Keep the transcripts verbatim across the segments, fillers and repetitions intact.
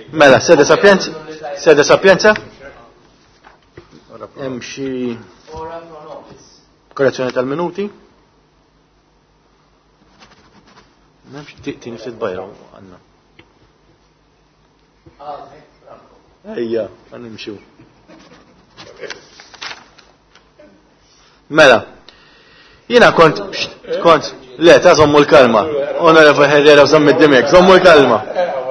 Mela, sede sapienza? Sede sapienza? Hemm xi korrezzjoni tal-minuti? M'hemmx tieni ftit bajra għandna. Ejja, għan nimxu. Mela, jiena kont, kont, le, ta' zommu l-kalma. Onorevole Herrera, zommu id-dimek, zommu l-kalma.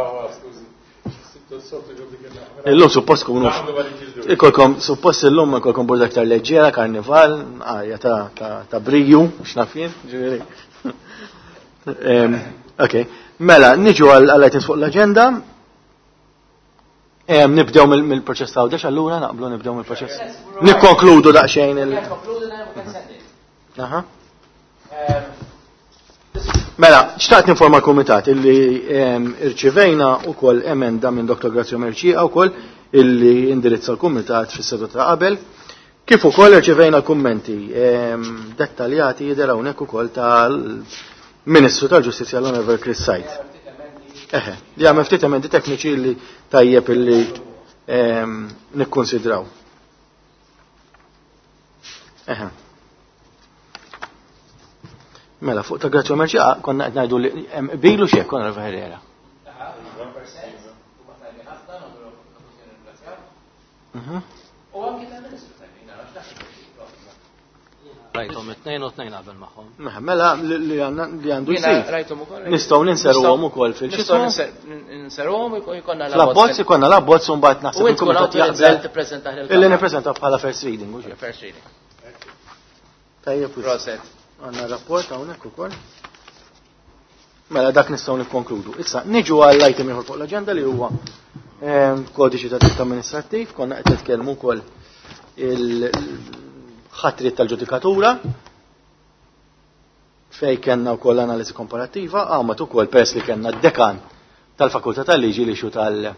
Illum suppost kunu, ikolkom, suppost illum ikolkom burda aktar leġġera, karnival, għarja ta' briju, xnafin, ġiviri. Ok, mela, niġu għal-għal-għajtin fuq l-agenda. Nibdew mill-proċess ta' għawdex, allura naqblu nibdew mill-proċess. Nikkonkludu daqxejn il- Aha. Mela, xtaqt informa l-Kumitat illi irċivejna wkoll emenda minn Doktor Grazio Merċija wkoll illi indirizza l-Kumitat fis-seduta ta' qabel. Kif ukoll irċivejna kummenti dettaljati jidher hawnhekk ukoll tal-Ministru tal-Ġustizzja l-Onorevole Chris Said. Eħe, li għamel ftit emendi tekniċi li tajjeb illi nikkonsidraw. Eħe. Mela, fuq ta' Grazio Merċija konna qed ngħidu li bilu xejn konna Herrera. Rajtom it-tnejn u tnejn qabel magħhom. Mela li għandu jsir. Nistgħu ninserwhom ukoll fil-ġismu. Ninserwhom ikonna l-abbozz ikonna l-abbozz u mbagħad naħseb il-Kumitat jaqbel illi nippreżentaw bħala first reading mhux first reading. Tajjeb Proset. Għandna rapport hawnhekk ukoll. Mela dak nistgħu nikkonkludu. Issa niġu għall-item ieħor fuq l-aġenda li huwa kodiċi ta' dritt amministrattiv, konna qed nitkellmu wkoll il-ħatrit tal-ġudikatura fej kellna wkoll analiżi komparattiva, għamat ukoll peress li kellna d-dekan tal-Fakultà tal-Liġi li xu tal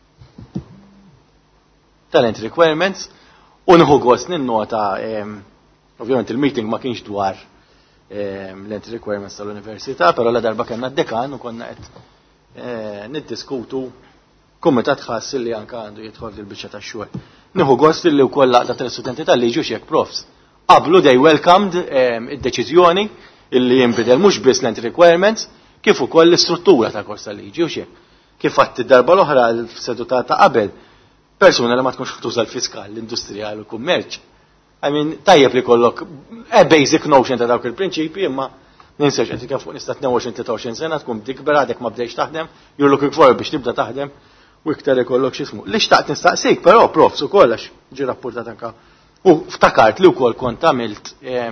tal-entry requirements u nieħu gost ninnota ovvjament il-meeting ma kienx dwar l-entry requirements tal-Università, però la darba kellna d-dekan u konna qed niddiskutu kumitat ħass li anke għandu jidħol fil-biċċa tax-xogħol. Nieħu gost li wkoll laqta tal-istudenti tal-liġi u xek profs. Qablu they welcomed id-deċiżjoni illi jinbidel mhux biss l-entry requirements kif ukoll l-istruttura ta' kors tal-liġi u xek. Kif fatt id-darba l-oħra l-seduta ta' qabel persuna li ma tkunx tuża l-fiskal, l-industrijal u kummerċ. I mean, tajjeb li kollok a basic notion ta' dawk il-prinċipi imma ninsex qed kif fuq nista' tnejn u għoxrin tlieta u għoxrin sena tkun dikber għadek ma bdejx taħdem, you're looking forward biex tibda taħdem u iktar ikollok x'ismu. Li xtaqt nistaqsik, però profs ukoll għax ġi rapportat anke. U ftakart li wkoll kont għamilt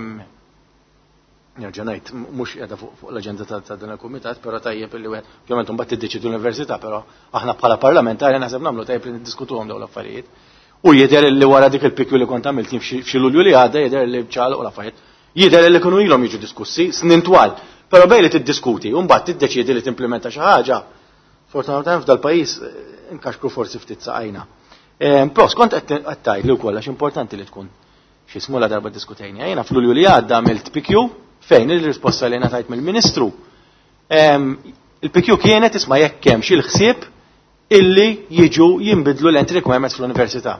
nerġa' ngħid mhux qiegħda fuq l-aġenda ta' dan il-kumitat, però tajjeb li wieħed ovvjament imbagħad tiddeċidu l-università, però aħna bħala parlamentari naħseb nagħmlu tajjeb li niddiskutuhom dawn l-affarijiet. U jidher li wara dik il-pikju li kont għamilt f'xi Lulju li għadda jidher li bċalaq u l-affarijiet. Jidher li kienu ilhom jiġu diskussi snin twal, però bej li tiddiskuti u mbagħad tiddeċiedi li timplementa xi ħaġa. Fortunatament f'dal-pajjiż inkaxkru forsi ftit saqajna. Pros, kont qed tgħid li wkoll għax importanti li tkun xi smulla darba diskutejni. Jiena f'Lulju li għadda għamilt pikju fejn il-risposta li ngħatajt mill-Ministru. Il-pikju kienet isma' jekk hemm xi l-ħsieb illi jiġu jinbidlu l-entry requirements fl-Università.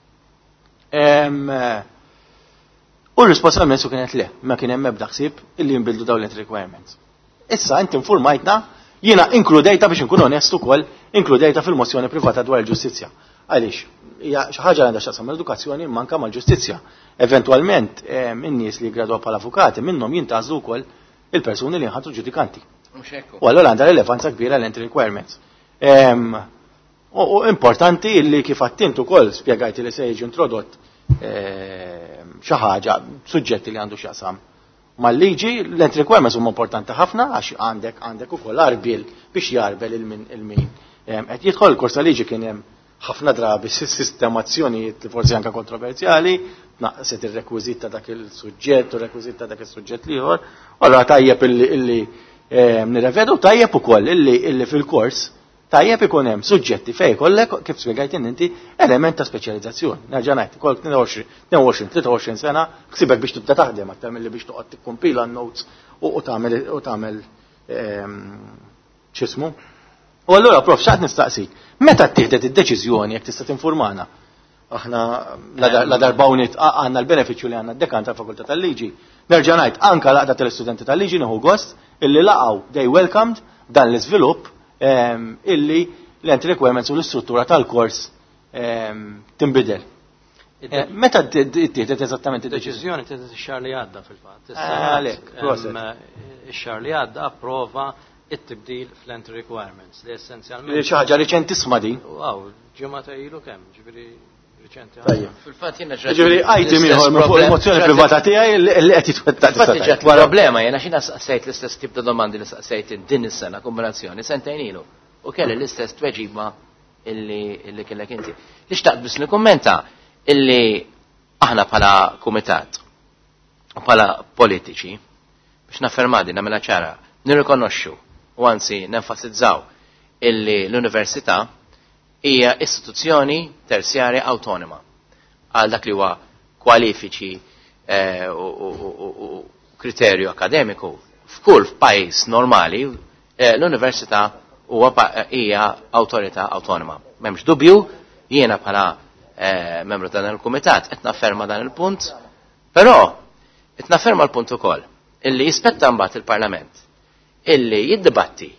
U l-risposta għal-Ministru kienet le, ma kien hemm ebda ħsieb illi jinbidlu dawn l-entry requirements. Issa inti informajtna jiena inkludejta biex inkun onest ukoll inkludejta fil-mozzjoni privata dwar il-ġustizzja. Għaliex, hija xi ħaġa għandha x'taqsam l-edukazzjoni manka mal-ġustizzja. Eventwalment in-nies li jgradwaw bħala avukati minnhom jintgħażlu wkoll il-persuni li jinħatru ġudikanti. U allura għandha rilevanza kbira l-entry requirements. U importanti li kif għattint ukoll spjegajti li se jiġi introdott xi ħaġa suġġetti li għandu x'jaqsam mal-liġi, l-entry requirements huma importanti ħafna għax għandek għandek ukoll arbil biex jarbel il-min. Qed jidħol il-kors tal-liġi kien hemm ħafna drabi sistemazzjonijiet li forsi anke kontroversjali, naqset ir-rekwiżit ta' dak il-suġġett u rekwiżit ta' dak is-suġġett ieħor. Allura tajjeb illi nirrevedu tajjeb ukoll illi fil-kors tajjeb ikun hemm suġġetti fejn kollek kif spjegajt inti element ta' speċjalizzazzjoni. Nerġa' ngħid ikollok tnejn u għoxrin tlieta u għoxrin sena ħsibek biex tibda taħdem aktar milli biex toqgħod tikkumpila n-notes u tagħmel u tagħmel x'ismu U allura prof x'qed nistaqsik, meta ttieħdet id-deċiżjoni jekk tista' tinfurmana? Aħna la darba unit għandna l-benefiċċju li għandna d-dekan tal-Fakultà tal-Liġi. Nerġa' ngħid anke laqda tal-istudenti tal-Liġi nieħu gost illi laqgħu they welcomed dan l-iżvilupp illi l-entry requirements u l-istruttura tal-kors tinbidel. Meta ttieħdet eżattament id-deċiżjoni? Ttieħdet ix-xahar li għadda fil-fatt. Għalhekk, ix-xahar li għadda approva it-tibdil fl-entry requirements li essenzjalment. Xi ħaġa riċentisma din. Wow, ġimgħa ilu kemm, ġifieri riċenti. Fil-fatt jiena ġifieri item ieħor fuq il-mozzjoni privata tiegħi li qed jitwettaq. Fil-fatt ġat problema jiena xina saqsejt l-istess tip ta' domandi li saqsejt din is-sena kombinazzjoni sentejn ilu u kelli l-istess tweġiba illi kellek inti. Li xtaqt biss nikkummenta illi aħna bħala kumitat u bħala politiċi biex naffermadi nagħmilha ċara nirrikonoxxu u anzi nenfasizzaw illi l-università hija istituzzjoni terzjarja awtonoma għal dak li huwa kwalifiċi u kriterju akademiku f'kull pajjiż normali l-università huwa hija awtorità awtonoma. M'hemmx dubju jiena bħala membru ta' dan il-kumitat qed nafferma dan il-punt, però qed nafferma l-punt ukoll illi jispetta mbagħad il-Parlament illi jiddibatti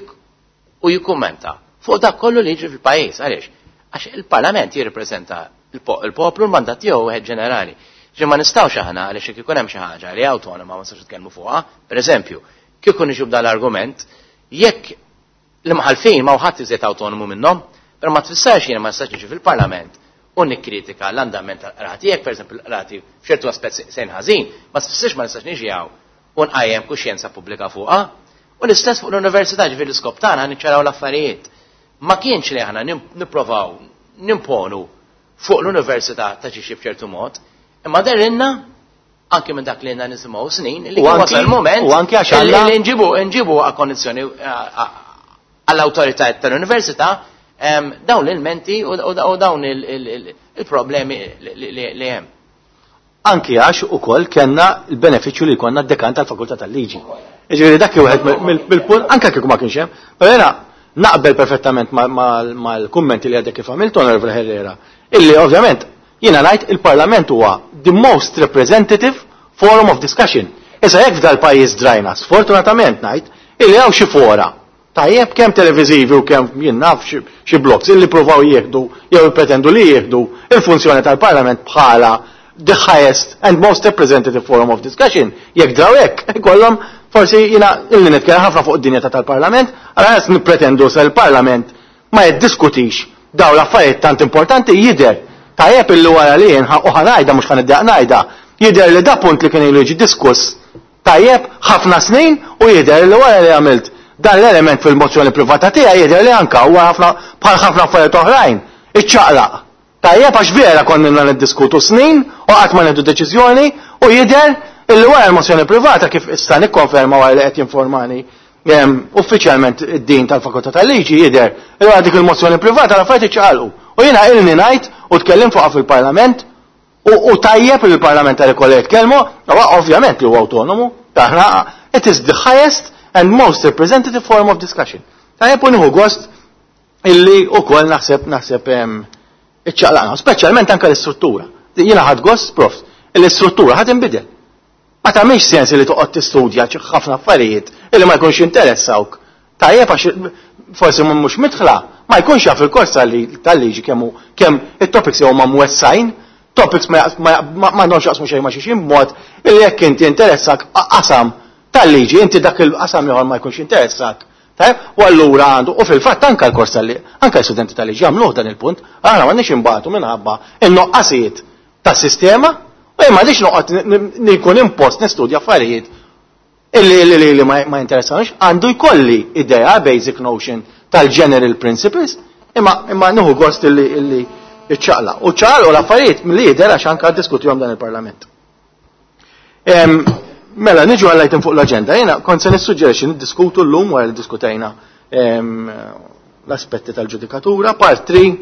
u jikkummenta fuq dak kollu li jiġri fil-pajjiż. Għaliex? Għax il-Parlament jirrappreżenta il-poplu l-mandat tiegħu wieħed ġenerali. Ġi ma nistgħux aħna għaliex jekk ikun hemm xi ħaġa li awtonoma ma nistax nitkellmu fuqha. Pereżempju, kif ikun niġu b'dan l-argument, jekk l-imħalfin ma ħadd iżjed awtonomu minnhom, però ma tfissarx jiena ma nistax niġi fil-Parlament u nikkritika l-andament tal-qrati. Jekk pereżempju l-qrati f'ċertu aspett sejn ħażin, ma tfissirx ma nistax niġi hawn u nqajjem kuxjenza pubblika fuqha. U l-istess fuq l-università ġifieri l-iskop tagħna niċċaraw l-affarijiet. Ma kienx li aħna nipprovaw nimponu fuq l-università ta' xi b'ċertu mod, imma derinna anke minn dak li għandna nisimgħu snin li wasal il-moment li nġibu nġibu għal kondizzjoni għall-awtoritajiet tal-università dawn l-elementi u dawn il-problemi li hemm. Anki għax ukoll kellna l-benefiċċju li jkollna d-dekan tal-Fakultà tal-Liġi. Ġifieri dak wieħed mill-punt anke kieku ma kienx hemm, però jiena naqbel perfettament mal-kummenti li għadek kif għamilt Onorevole Herrera, illi ovvjament jiena ngħid il-Parlament huwa the most representative forum of discussion. Issa jekk f'dal pajjiż drajna, sfortunatament ngħid illi hawn xi fora tajjeb kemm televiżivi u kemm jien naf xi blogs illi pruvaw jieħdu jew jippretendu li jieħdu il-funzjoni tal-Parlament bħala the highest and most representative forum of discussion. Jekk draw hekk ikollhom forsi jiena illi nitkellem ħafna fuq id-dinja tal-Parlament, għal nippretendu se l-Parlament ma jiddiskutix dawn l-affarijiet tant importanti jidher tajjeb illi wara li jien u ħanajda mhux ħaniddaq ngħidha jidher li da punt li kien ilu jiġi diskuss tajjeb ħafna snin u jidher li wara li għamilt dan l-element fil-mozzjoni privata tiegħi jidher li anke huwa ħafna bħal ħafna affarijiet oħrajn iċċaqlaq. Tajjeb għax vera konna niddiskutu snin u qatt ma nieħdu deċiżjoni u jidher illi wara l-mozzjoni privata kif issa nikkonferma wara li qed jinformani uffiċjalment id-din tal-Fakultà tal-Liġi jidher li wara dik il-mozzjoni privata l-affarijiet iċċaqalqu. U jiena ilni ngħid u tkellim fuqha fil-Parlament u tajjeb li l-parlamentari kollha jitkellmu, ovvjament li huwa awtonomu, taħna it is the highest and most representative forum of discussion. Tajjeb u nieħu gost illi wkoll naħseb naħseb iċċaqlaqna, speċjalment anke l-istruttura. Jiena ħadd gost prof, l-istruttura ħadd inbidel. Ma tagħmilx sens li toqgħod tistudja ħafna affarijiet illi ma jkunx interessawk. Tajjeb għax forsi mhux midħla, ma jkunx jaf il-kors tal-liġi kemm kemm it-topics huma mwessajn, topics ma m'għandhomx jaqsmu xejn ma' xi mod illi jekk inti interessak qasam tal-liġi, inti dak il-qasam ieħor ma jkunx interessak. Tajjeb, u allura għandu u fil-fatt anke l-kors tal-liġi, anke l-studenti tal-liġi jagħmluh dan il-punt, aħna m'għandniex imbagħtu minħabba in-noqqasijiet tas-sistema u ma dix noqgħod nikun impost nistudja affarijiet illi li ma jinteressanux, għandu jkolli idea basic notion tal-general principles, imma imma nieħu gost illi illi iċċaqla. U ċaqalqu l-affarijiet milli jidher għax anke ddiskutihom dan il-Parlament. Mela niġu għall-item fuq l-aġenda. Jiena kont se nissuġġerixxi niddiskutu llum wara li diskutejna l-aspetti tal-ġudikatura, part three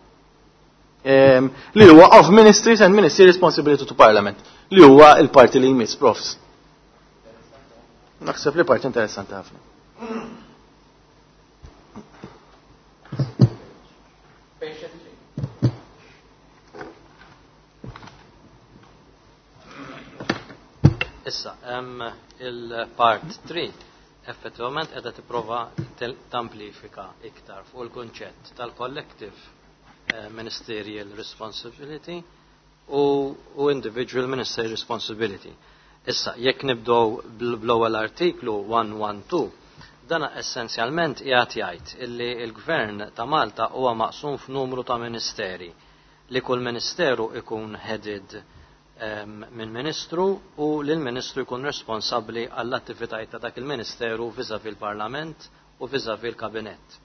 li huwa of ministries and ministry responsibility to Parliament, li huwa il-parti li jmiss profs. Naħseb li parti interessanti ħafna. Issa, hemm il-part three effettivament qiegħda tipprova tamplifika iktar fuq il-kunċett tal-collective uh, ministerial responsibility u, u individual ministerial responsibility. Issa, jekk nibdow bl-ewwel artiklu one twelve, dana essenzjalment qiegħed jgħid illi l-Gvern ta' Malta huwa maqsum f'numru ta' ministeri li kull ministeru ikun headed um, minn ministru u li l-ministru jkun responsabbli għall-attivitajiet ta' dak il-ministeru viżavi l-Parlament u viżavi l-Kabinett.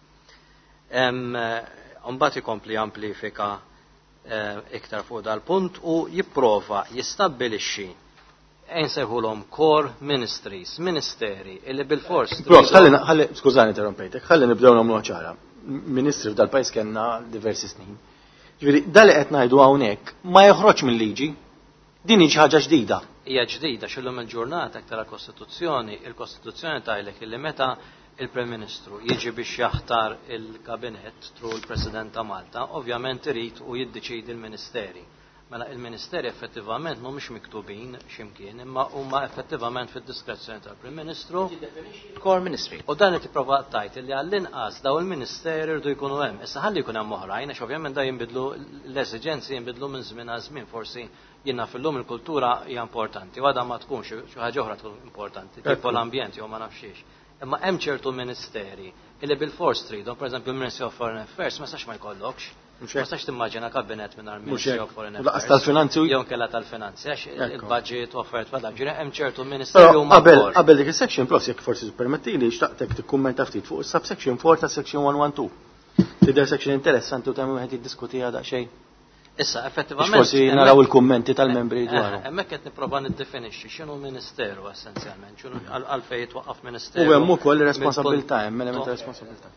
Mbagħad ikompli amplifika uh, iktar fuq dal-punt u jipprova jistabbilixxi nsejħulhom core ministries, ministeri, illi bil-fors. Prof, ħalli, ħalli, skużani interrompejtek, ħalli nibdew nagħmlu ċara. Ministri f'dal pajjiż kellna diversi snin. Ġifieri, dali qed ngħidu hawnhekk ma joħroġ mill-liġi, din hi ħaġa ġdida. Hija ġdida x'illum il-ġurnata aktar kostituzzjoni, il-Kostituzzjoni tgħidlek illi meta il-Prim Ministru jiġi biex jaħtar il-Kabinett tru l-President ta' Malta, ovvjament irid u jiddeċidi l-Ministeri. Mela il-Ministeri effettivament mhumiex miktubin x'imkien, imma huma effettivament fid-diskrezzjoni tal-Prim Ministru. Core Ministry. U dan qed tipprova tgħid li għall-inqas daw il-Ministeri rridu jkunu hemm. Issa ħalli jkun hemm oħrajn għax ovvjament da jinbidlu l-eżiġenzi jinbidlu minn żmien għal żmien, forsi jiena fillum il-kultura hija importanti, u għadha ma tkunx xi ħaġa oħra tkun importanti, tipo l-ambjent jew ma nafxiex. Imma hemm ċertu ministeri illi bil-fors tridhom, pereżempju il-Ministry of Foreign Affairs ma sax ma jkollokx. Ma sax timmaġina kabinet minn Ministry of Foreign Affairs. Tal-finanzi jew kella tal-finanzi għax il-budget u affarijiet bħal ġiri hemm ċertu ministeri huma qabel qabel dik is-section plus jekk forsi permettili xtaqtek tikkummenta ftit fuq is-subsection four ta' section one twelve. Tidher section interessanti u tagħmel wieħed jiddiskutiha daqsxejn. Issa effettivament forsi naraw il-kummenti tal-membri dwar. Hemmhekk qed nipprova niddefinixxi x'inhu ministeru essenzjalment, x'inhu għalfejn twaqqaf ministeru. U hemm ukoll responsabilità, hemm element ta' responsabilità.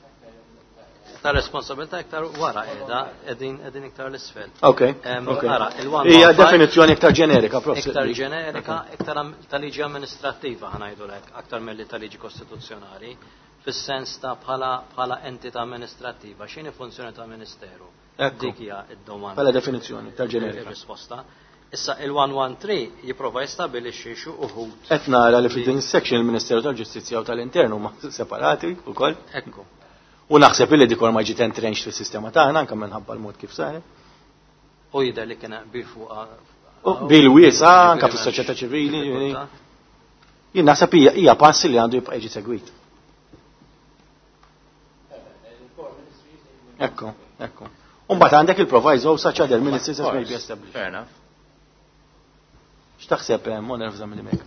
Ta' responsabilità iktar wara qiegħda qegħdin qegħdin iktar l-isfel. Okay. Ara, hija definizzjoni iktar ġenerika, prof. Iktar ġenerika, iktar tal-liġi amministrattiva ħanajdulek, aktar milli tal-liġi kostituzzjonali, fis-sens ta' bħala bħala entità amministrattiva, x'inhi funzjoni ta' ministeru. Dik hija d-domanda. Bħala definizzjoni iktar ġenerika. Risposta. Issa il-one thirteen jipprova jistabbilixxi xi uħud. Qed nara li fid-din section il-Ministeru tal-Ġustizzja u tal-Internu ma separati wkoll. Ekku. U naħseb li dik ma ġiet entrenched fis-sistema tagħna anke minħabba l-mod kif sar. U jidher li kien bil fuq bil wiesa anke fis-soċjetà ċivili. Jien naħseb hija passi li għandu jibqa' jiġi segwit. Ekku, ekku. U mbagħad għandek il-proviso such other ministries as may be established. Fair enough. X'taħseb Modern Family Mek?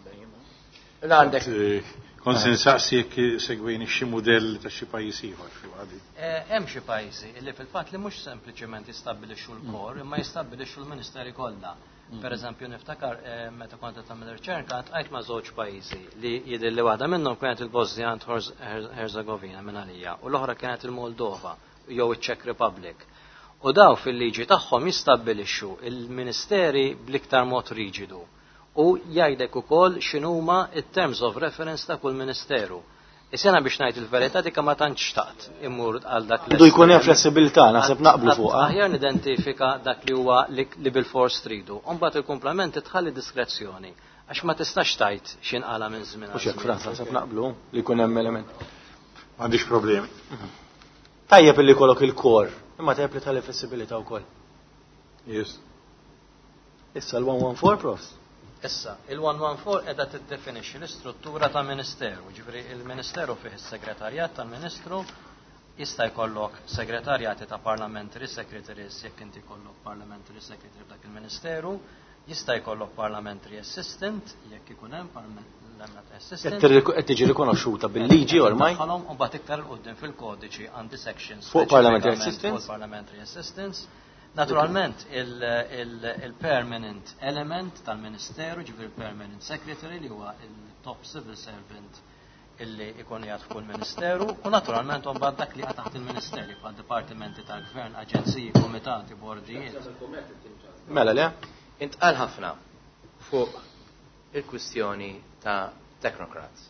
Għandek konsensassi jekk segwejni xi mudell ta' xi pajjiż ieħor xi għadi. Hemm xi pajjiżi li fil-fatt li mhux sempliċement jistabbilixxu l-kor, imma jistabbilixxu l-Ministeri kollha. Pereżempju niftakar meta kont qed tagħmel riċerka tqajt ma' żewġ pajjiżi li jidher li waħda minnhom kienet il-Bosnia and Herzegovina minn għalija u l-oħra kienet il-Moldova jew iċ-Czech Republic. U daw fil-liġi tagħhom jistabbilixxu il-Ministeri bl-iktar mod riġidu. U jgħidek ukoll x'inhuma it-terms of reference ta' kull ministeru. Is-sena biex ngħid il-verità dik ma tantx xtaqt immur għal dak li. Du jkun hemm flessibilità naħseb naqblu fuqha. Aħjar nidentifika dak li huwa li bil-fors tridu. U mbagħad il-komplement tħalli diskrezzjoni għax ma tistax tgħid x'inqala minn żmien. Mhux hekk Franza naħseb naqblu li jkun hemm element. M'għandix problemi. Tajjeb li jkollok il-kor, imma tajjeb li tħalli flessibilità wkoll. Yes. Issa l-one fourteen prof. Issa, il-one fourteen edha tiddefinixxi l-istruttura ta' ministeru, ġifri il-ministeru fih is-segretarjat tal-ministru jista' jkollok segretarjati ta' parliamentary secretaries jekk inti jkollok parliamentary secretary f'dak il-ministeru, jista' jkollok parliamentary assistant jekk ikun hemm parliamentary assistant. Qed tiġi rikonoxxuta bil-liġi ormai. Ħalhom u mbagħad iktar il-qudiem fil-kodiċi għandi sections fuq parliamentary assistants. Parliamentary assistants. Naturalment, il-permanent element tal-Ministeru, ġifir il-permanent secretary li huwa il-top civil servant illi ikun jgħat f'kull Ministeru, u naturalment un bad dak li għat taħt il-Ministeri, bħal dipartimenti tal-Gvern, aġenziji, komitati, bordijiet. Mela le? Intqal ħafna fuq il-kwistjoni ta' technocrats.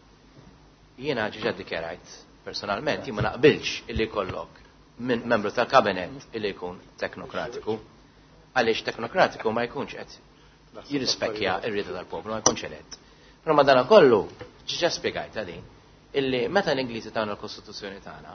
Jiena ġiġa dikjarajt personalment, jien ma naqbilx illi kollok minn membru tal-kabinet illi jkun teknokratiku, għaliex teknokratiku ma jkunx qed jirrispecchja ir-rieda tal-poplu, ma jkunx elett. Però madana kollu, ġiġa spiegajta din, illi meta l-Ingliżi tagħna l-Kostituzzjoni tagħna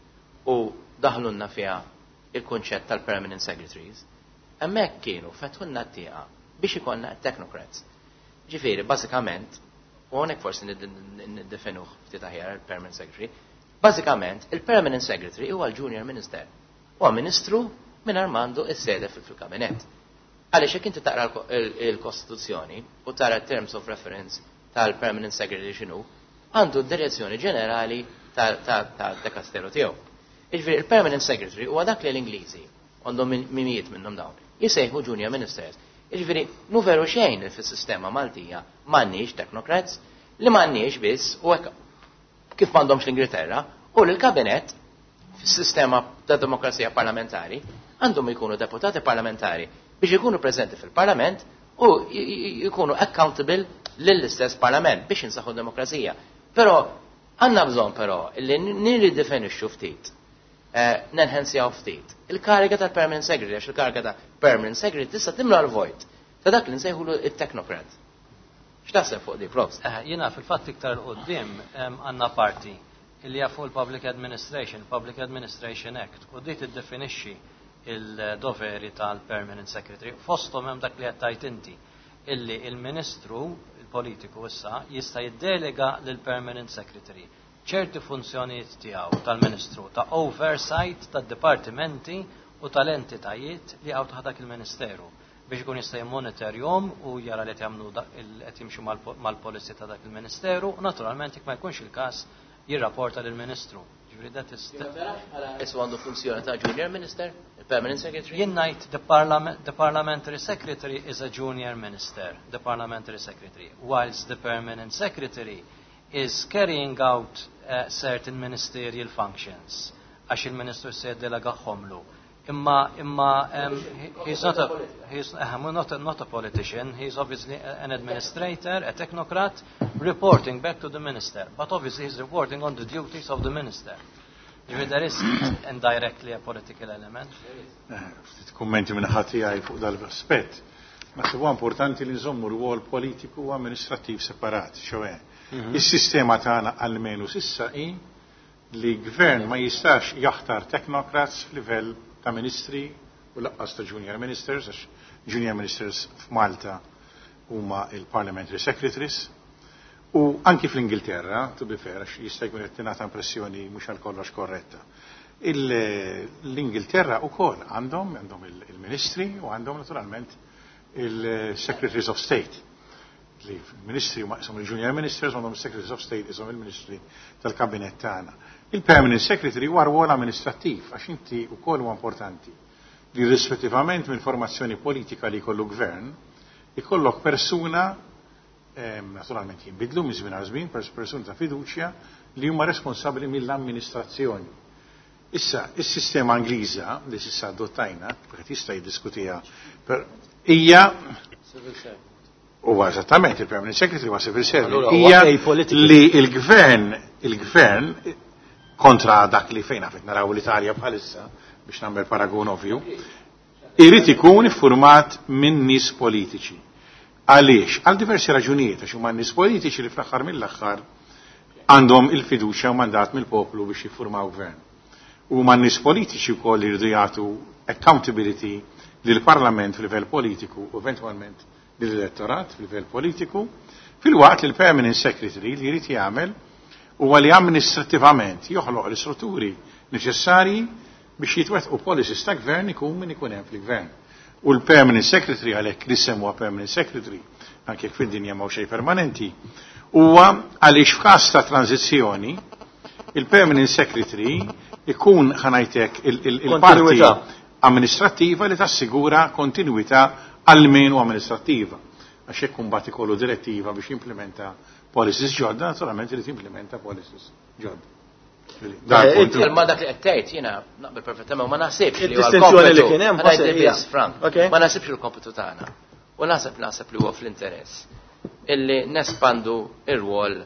u daħlunna fiha il-kunċett tal-Permanent Secretaries, hemmhekk kienu fetħunna t-tieqa biex ikonna technocrats. Ġifieri, bażikament, u hawnhekk forsi niddefinuh ftit aħjar il-Permanent Secretary, bażikament il-Permanent Secretary huwa l-Junior Minister. Huwa Ministru mingħajr mandu s-sede fil-Kabinett. Għaliex jekk inti taqra l-Kostituzzjoni u tara terms of reference tal-Permanent Secretary x'inhu, għandu d-direzzjoni ġenerali tal-Dekasteru tiegħu. Jiġifieri il-Permanent Secretary huwa dak li l-Ingliżi għandhom mimijiet minnhom dawn. Jisejħu Junior Ministers. Jiġifieri nu veru xejn li fis-sistema Maltija m'għandniex technocrats li m'għandniex biss u hekk kif m'għandhomx l-Ingilterra u l-Kabinett fis-sistema ta' demokrazija parlamentari għandhom jkunu deputati parlamentari biex ikunu preżenti fil-Parlament u jkunu accountable lill-istess Parlament biex insaħħu demokrazija. Però għandna bżonn però li nirridefinixxu ftit, nenħensjaw ftit. Il-kariga tal-Permanent Secretary, għax il-kariga tal-Permanent Secretary tista' timla l-vojt ta' dak li nsejħulu il-technocrat. X'taħseb fuq di props? Jiena fil-fatt iktar qudiem għandna parti illi hija fuq il-Public Administration, Public Administration Act, u di tiddefinixxi il-doveri tal-Permanent Secretary. Fosthom hemm dak li qed tajt inti illi il-Ministru, il-politiku issa, jista' jiddelega lill-Permanent Secretary ċerti funzjonijiet tiegħu tal-Ministru ta' oversight tad-dipartimenti u tal-entitajiet li għaw taħt dak il-Ministeru biex ikun jista' jimmonitorjhom u jara li qed jagħmlu qed jimxu mal-policy ta' dak il-Ministeru, u naturalment jekk ma jkunx il-każ jirrapporta lill-Ministru. Ġifieri dat Issu għandu funzjoni ta' Junior Minister, il-Permanent Secretary? Jien ngħid the Parliamentary Secretary is a Junior Minister, the Parliamentary Secretary, whilst the Permanent Secretary is carrying out uh, certain ministerial functions. Għax il-Ministru se delegahomlu. Imma, imma, um, he, he's not a, he's uh, not a, not a politician. He's obviously an administrator, a technocrat, reporting back to the minister. But obviously he's reporting on the duties of the minister. There is indirectly a political element. Kommenti minn ħati għaj fuq dal-aspet. Ma huwa importanti li nżommu rwol politiku u amministrativ separat, xoe. Il-sistema tagħna almenu sissa hi li gvern ma jistax jaħtar technocrats f'livell ta' ministri u laqqas ta' junior ministers, għax junior ministers f'Malta huma il-parliamentary secretaries, u anki fl-Ingilterra, to be fair, għax jista' jkun qed tingħata impressjoni mhux għal kollox korretta. L-Ingilterra wkoll għandhom għandhom il-ministri u għandhom naturalment il-secretaries of state. Il-ministri huma qishom il-junior ministers għandhom il-secretaries of state ishom il-ministri tal-kabinet tagħna. Il-permanent secretary huwa rwol amministrattiv għax inti wkoll huwa importanti li rispettivament minn formazzjoni politika li jkollu gvern ikollok persuna naturalment jinbidlu minn żmien għal żmien persuna ta' fiduċja li huma responsabbli mill-amministrazzjoni. Issa, is-sistema Ingliża li s'issa adottajna, qed jista' jiddiskutiha hija huwa eżattament il-Permanent Secretary huwa civil servant. Hija li il-gvern il-gvern kontra dak li fejn għafet naraw l-Italja bħalissa biex nagħmel paragun ovvju, irid ikun iffurmat minn nies politiċi. Għaliex? Għal diversi raġunijiet għax huma nies politiċi li fl-aħħar mill-aħħar għandhom il-fiduċja u mandat mill-poplu biex jiffurmaw gvern. U ma nies politiċi wkoll jridu jagħtu accountability lill-Parlament fil-livell politiku u eventwalment lill-elettorat fil-livell politiku, fil-waqt li l-Permanent Secretary li jrid jagħmel huwa li amministrattivament joħloq l-istrutturi neċessarji biex jitwettqu policies ta' gvern ikun min ikun hemm fil-gvern. U l-Permanent Secretary għalhekk li semmuha Permanent Secretary anke jekk fid-dinja ma' xejn permanenti huwa għaliex f'każ ta' tranzizzjoni il-Permanent Secretary ikun ħanajtek il-parti amministrattiva li tassigura kontinuità almenu amministrattiva. Għax hekk imbagħad ikollu direttiva biex jimplementa policies ġodda, naturalment li timplementa policies ġodda. Ma dak li qed tgħid jiena naqbel perfettament ma naħsibx li huwa l-kompetu. Frank, ma naħsibx il-kompetu tagħna. U naħseb naħseb li huwa fl-interess illi nespandu ir-rwol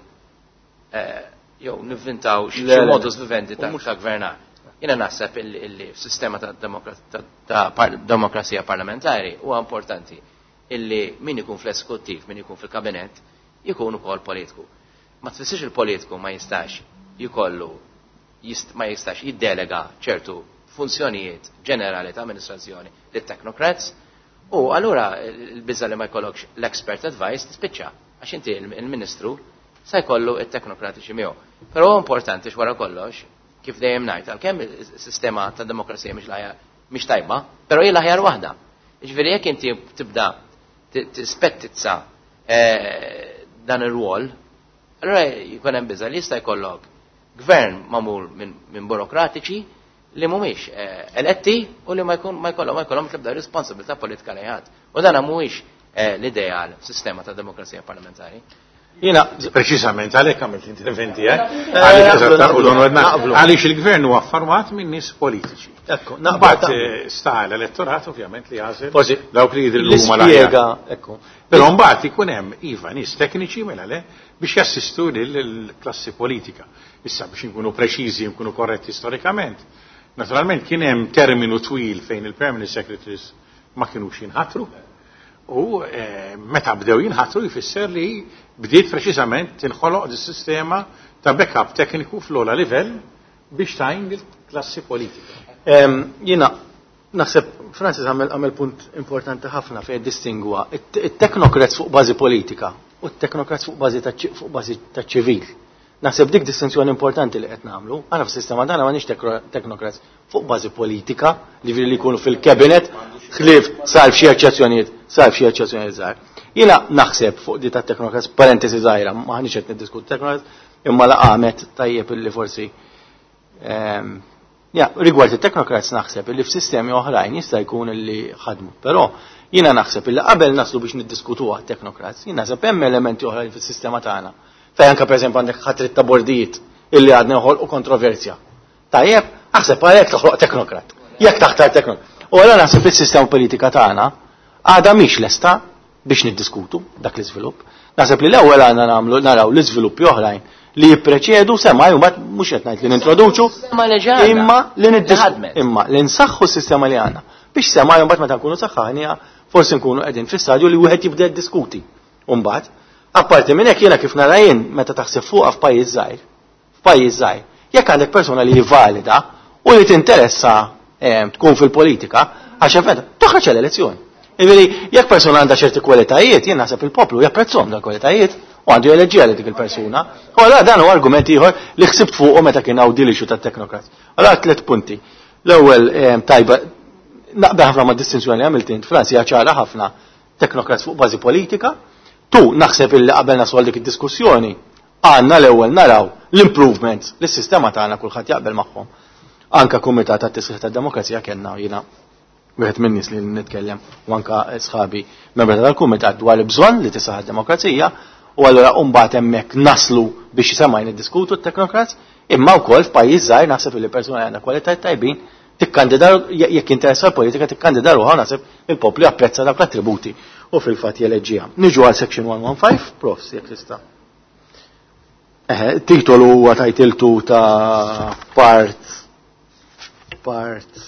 jew nivvintaw xi modus vivendi ta' gvernar. Jiena naħseb illi f'sistema ta' demokrazija parlamentari huwa importanti illi min ikun fl-esekuttiv, min ikun fil-kabinet, jikun ukoll politiku. Ma tfissirx il-politiku ma jistax jikollu jist, ma jistax jiddelega ċertu funzjonijiet ġenerali ta' amministrazzjoni lit-technocrats u allura il-bizza li ma jkollokx l-expert advice tispiċċa għax inti il-ministru sa jkollu it-technokratiċi miegħu. Però importanti x'wara kollox kif dejjem ngħid għalkemm is-sistema ta' demokrazija mhix l-aħjar mhix tajba, però hija l-aħjar waħda. Jiġifieri jekk inti tibda tispettizza dan ir-rwol, allura jkun hemm biża li jista' jkollok gvern magħmul minn burokratiċi li mhumiex eletti u li ma jkun ma jkollhom ma jkollhom tibda responsabilità politika li ħadd. U dan mhuwiex l-ideal sistema ta' demokrazija parlamentari. Jina, preċisament, għalek għamilt interventi, eh? Għalix il-gvern huwa format minn nies politiċi. Ekku, naqbad sta l-elettorat, ovvjament, li għażel dawk li jidrillu huma l-ispjega, ekku. Però mbagħad ikun hemm iva nies tekniċi mela le biex jassistu lill-klassi politika. Issa biex inkunu preċiżi, nkunu korretti storikament. Naturalment kien hemm terminu twil fejn il-permanent secretaries ma kinux jinħatru. U meta bdew jinħatru jfisser li bdiet preċiżament tinħoloq dis-sistema ta' backup tekniku fl-ola livell biex tajn il-klassi politika. Jiena naħseb Francis għamel punt importanti ħafna fejn distingwa it-teknokrats fuq bażi politika u t-teknokrats fuq bażi ta' ċivil. Naħseb dik distinzjoni importanti li qed nagħmlu. Aħna fis-sistema tagħna m'għandniex teknokrats fuq bażi politika li li jkunu fil-cabinet ħlief sar f'xi eċċezzjonijiet, sar f'xi eċċezzjonijiet żgħar. Jiena naħseb fuq di tat-teknokrats parentesi żgħira, m'aħniex qed niddiskutu teknokrats, imma laqamet tajjeb illi forsi ja, rigward it-teknokrats naħseb illi f'sistemi oħrajn jista' jkun illi ħadmu. Però jiena naħseb illi qabel naslu biex niddiskutuha teknokrats, jiena naħseb hemm elementi oħrajn fis-sistema tagħna. Fejn anke pereżempju għandek ħatrit ta' bordijiet illi għadna joħolqu kontroversja. Tajjeb, aħseb għalhekk toħloq teknokrat. Jekk taħtar teknokrat. U għal naħseb is-sistema politika tagħna għadha mhix lesta biex niddiskutu dak l-iżvilupp. Naħseb li l-ewwel għandna nagħmlu naraw l-iżviluppi oħrajn li jippreċedu sema jew mhux qed ngħid li nintroduċu imma li niddiskutu imma li nsaħħu s-sistema li għandna. Biex sema jew mbagħad meta nkunu saħħanija forsi nkunu qegħdin fis-stadju li wieħed jibda jiddiskuti. U mbagħad apparti minn hekk jiena kif narajin meta taħseb fuqha f'pajjiż żgħir, f'pajjiż żgħir, jekk għandek persuna li jivvalida u li tinteressa tkun fil-politika, għax effett toħroġ l-elezzjoni. Jiġifieri jekk persuna għandha ċerti kwalitajiet, jien naħseb il-poplu japprezzhom dal kwalitajiet u għandu jeleġġiha li dik il-persuna. U allura dan huwa argument ieħor li ħsibt fuqhom meta kien hawn dilixu tat-teknokrats. Allura tliet punti. L-ewwel tajba naqbel ħafna ma' distinzjoni għamilt int Franzi hija ċara ħafna teknokrats fuq bażi politika. Tu naħseb illi qabel nasol dik id-diskussjoni għandna l-ewwel naraw l-improvements li s-sistema tagħna kulħadd jaqbel magħhom. Anka kumitat tat-tisħiħ tad-demokrazija kellna jiena wieħed min nies li nitkellem u anka sħabi membri tal-kumitat dwar il-bżonn li tisaħ id-demokrazija u allura mbagħad hemmhekk naslu biex semajn iddiskutu t-teknokrats imma wkoll f'pajjiż żgħir naħseb li persuna għandha kwalitajiet tajbin tikkandidar jekk interessa l-politika tikkandidar uha naħseb il-poplu japprezza dawk l-attributi u fil-fatt jeleġġiha. Niġu għal section one fifteen, profs, jekk tista'. Eħe, titolu huwa tajtiltu ta' part part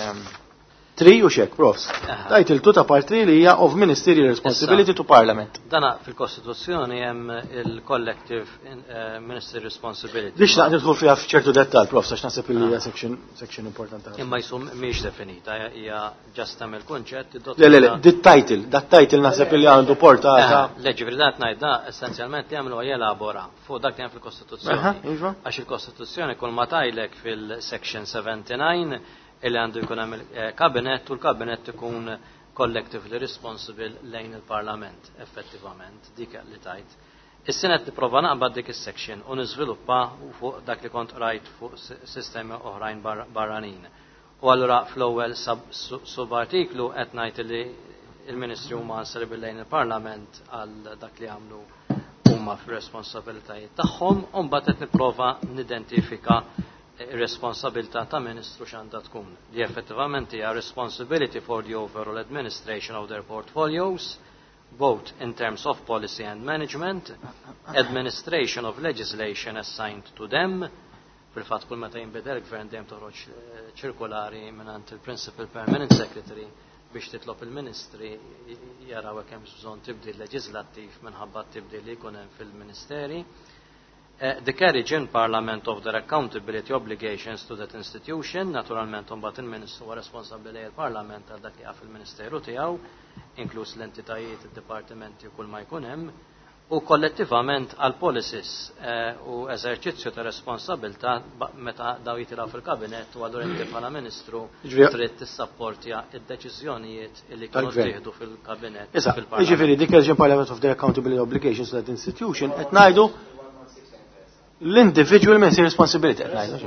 three u xek, profs. Tajtiltu ta' part three li hija of ministerial responsibility to parliament. Dana fil-Kostituzzjoni hemm il-collective ministerial responsibility. Biex naqt nidħol fiha f'ċertu dettall, profs, għax naħseb li hija section section importanti. Imma jsum mhix definita, hija ġast tagħmel kunċett. Le le le, dit title, dat title naħseb li għandu portata. Leġi verità ngħid da essenzjalment li jagħmlu jelabora fuq dak li hemm fil-Kostituzzjoni. Għax il-Kostituzzjoni kull ma tajlek fil-section seventy-nine illi għandu jkun hemm il-kabinet u l-kabinet ikun collectively responsible lejn il-Parlament effettivament dik li tajt. Is-sena qed nipprova naqbad dik is-section u niżviluppa fuq dak li kont rajt fuq sistemi oħrajn barranin. U allura fl-ewwel subartiklu qed ngħid li il-Ministri huma answerable lejn il-Parlament għal dak li għamlu huma fir-responsabilitajiet tagħhom u mbagħad qed nipprova nidentifika ir-responsabilità ta' Ministru x'għandha tkun. Li effettivament hija responsibility for the overall administration of their portfolios, both in terms of policy and management, administration of legislation assigned to them. Fil-fatt kull meta jinbidel gvern dejjem toħroġ ċirkolari mingħand il-Principal Permanent Secretary biex titlob il-Ministri jaraw hekk hemm bżonn tibdil leġislattiv minħabba tibdil li jkun hemm fil-Ministeri. Uh, the carriage in Parliament of their accountability obligations to that institution, naturalment mbagħad il-Ministru huwa responsabbli il-Parlament għal dak li jaf il-Ministeru tiegħu, inkluż l-entitajiet, id-dipartimenti u kull ma jkun hemm, u kollettivament għal policies uh, u eżerċizzju ta' responsabilità meta daw jitilgħu fil-Kabinet u allura inti bħala Ministru trid tissapportja id-deċiżjonijiet li kienu ttieħdu fil-Kabinet. Issa, jiġifieri dik in Parliament of their accountability obligations to that institution qed ngħidu l-individual minister responsibility.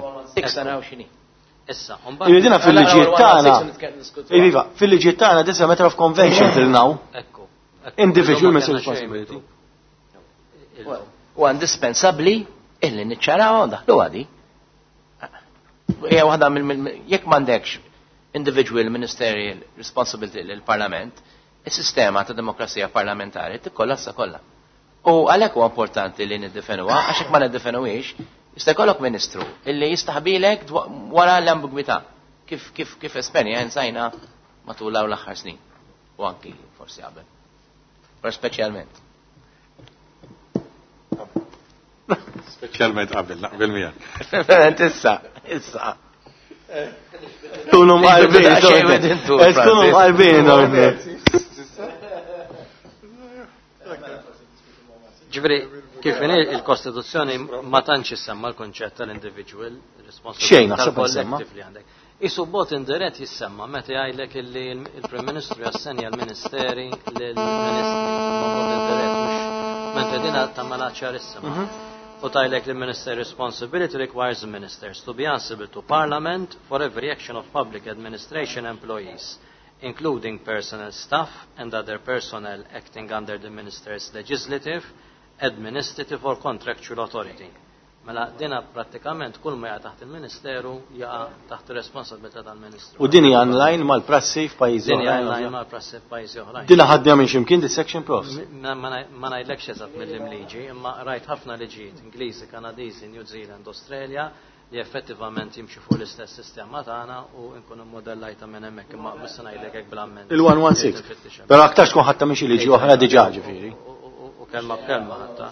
Issa, Iridina fil-liġijiet tagħna. Iva, fil-liġijiet tagħna this is a matter of convention till now. Ekku. Individual minister responsibility. U indispensabbli illi niċċaraw daħlu għadi. Hija waħda jekk m'għandekx individual ministerial responsibility lill-Parlament, is-sistema ta' demokrazija parlamentari tikkollassa kollha. U għalhekk huwa importanti li niddefenuha, għax hekk ma niddefenuhiex, jista' jkollok Ministru illi jistaħbilek wara l-ambigwità kif kif kif esperjenza jna matul l-aħħar snin. U anki forsi qabel. Per speċjalment. Speċjalment qabel, naqbel miegħek. Verament issa, issa. Tkunu mqarbin, tkunu mqarbin. Ġifri, kif il-Kostituzzjoni ma tantx issemma l-konċett tal-individual Xejn, responsibility tal-collective li għandek. Isu bot indirett jissemma meta jgħidlek illi il-Prim Ministru jassenja l-Ministeri lill-Ministri, bot indirett mhux meta dina tagħmilha ċarissima. U tajlek il-Minister responsibility requires the ministers to be answerable to Parliament for every action of public administration employees, including personnel staff and other personnel acting under the minister's legislative, administrative or contractual authority. Mela dina prattikament kull ma jaqa' taħt il-Ministeru jaqa' taħt ir-responsabilità tal-Ministru. U din hija online mal-prassi f'pajjiżi oħrajn. Din hija online mal-prassi f'pajjiżi oħrajn. Dina ħaddem minn ximkien dis section profs. Ma ngħidlekx eżatt mill-liġi, imma rajt ħafna liġijiet Ingliżi, Kanadiżi, New Zealand, Australia li effettivament jimxi fuq l-istess sistema tagħna u nkunu modellajta minn hemmhekk imma mista ngħidlek hekk bl-amment. Il-one one six. Però aktar tkun ħadd minn xi liġi oħra diġà ġifieri. U kelma b'kelma ħatta.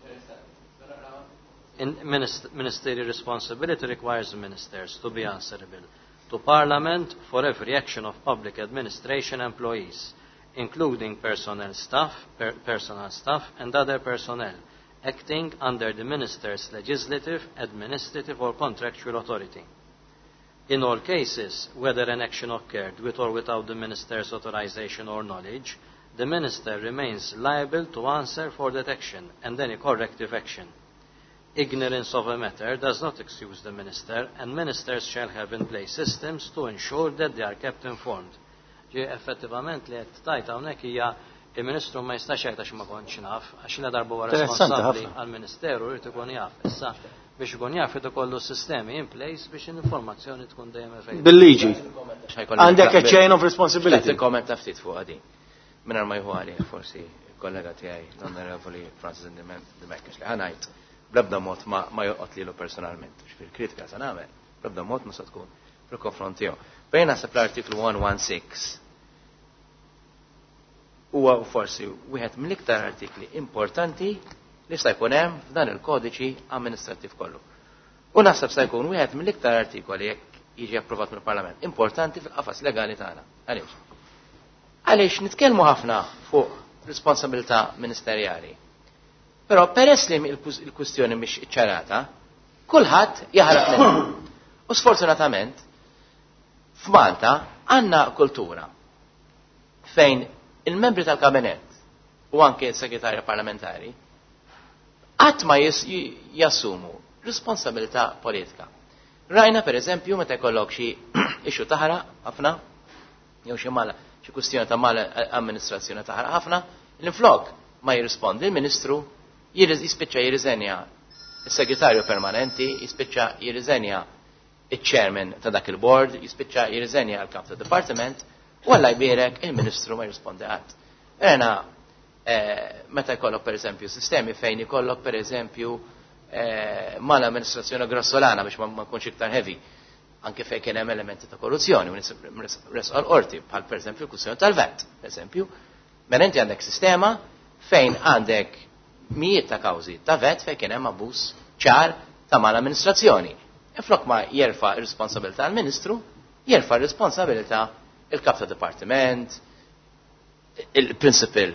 Ministerial responsibility requires the ministers to be answerable to Parliament for every action of public administration employees, including personnel staff, per personal staff and other personnel acting under the minister's legislative, administrative or contractual authority. In all cases, whether an action occurred with or without the minister's authorization or knowledge, the minister remains liable to answer for that action and any corrective action. Ignorance of a matter does not excuse the minister, and ministers shall have in place systems to ensure that they are kept informed. Ġi effettivament li qed tajt hawnhekk hija il-Ministru ma jistax jgħid għax ma kontx naf, għax li darba huwa responsabbli għall-Ministeru irid ikun jaf. Issa biex ikun jaf irid ikollu sistemi in place biex l-informazzjoni tkun dejjem available. Bil-liġi. Għandek a chain of responsibility. Qed ikkommenta ftit fuq għadi. Mingħajr ma jħu għalih forsi kollega tiegħi l-Onorevoli Francis Dimekkex li ħanajt bl-ebda mod ma ma joqgħod lilu personalment. Fil-kritika se nagħmel, bl-ebda mod ma se tkun fil-konfront tiegħu. Bejn naħseb l-artiklu one sixteen huwa forsi wieħed mill-iktar artikli importanti li sta jkun hemm f'dan il-kodiċi amministrattiv kollu. U naħseb se jkun wieħed mill-iktar artikoli jekk jiġi approvat mill-Parlament importanti fil-qafas legali tagħna. Għaliex? Għaliex nitkellmu ħafna fuq responsabilità ministerjali. Però peress li il-kwistjoni mhix iċċarata, kulħadd jaħraq minha. U sfortunatament f'Malta għandna kultura fejn il-membri tal-kabinet u anke s-segretarja parlamentari qatt ma jassumu responsabilità politika. Rajna per eżempju meta jkollok xi ixu taħraq ħafna jew xi mala xi kwistjoni ta' mala amministrazzjoni taħraq ħafna, l-inflok ma jirrispondi il-Ministru jispiċċa jirriżenja is-segretarju permanenti, jispiċċa jirriżenja iċ-chairman ta' dak il-board, jispiċċa jirriżenja għal-kap ta' departiment, u għalla jbirek il-Ministru ma jirrispondi għad. Ena, meta jkollok per eżempju sistemi fejn jkollok per eżempju mal-amministrazzjoni grossolana biex ma nkunx iktar heavy, anke fejn kien hemm elementi ta' korruzzjoni u resqu l-qorti bħal pereżempju l-kwistjoni tal-vet, pereżempju. Mela inti għandek sistema fejn għandek mijiet ta' kawżi ta' vet fejn kien hemm abbuż ċar ta' mal-amministrazzjoni. Iflok ma jerfa' ir-responsabilità għall-Ministru, jerfa' r-responsabilità il-kap ta' dipartiment, il-principal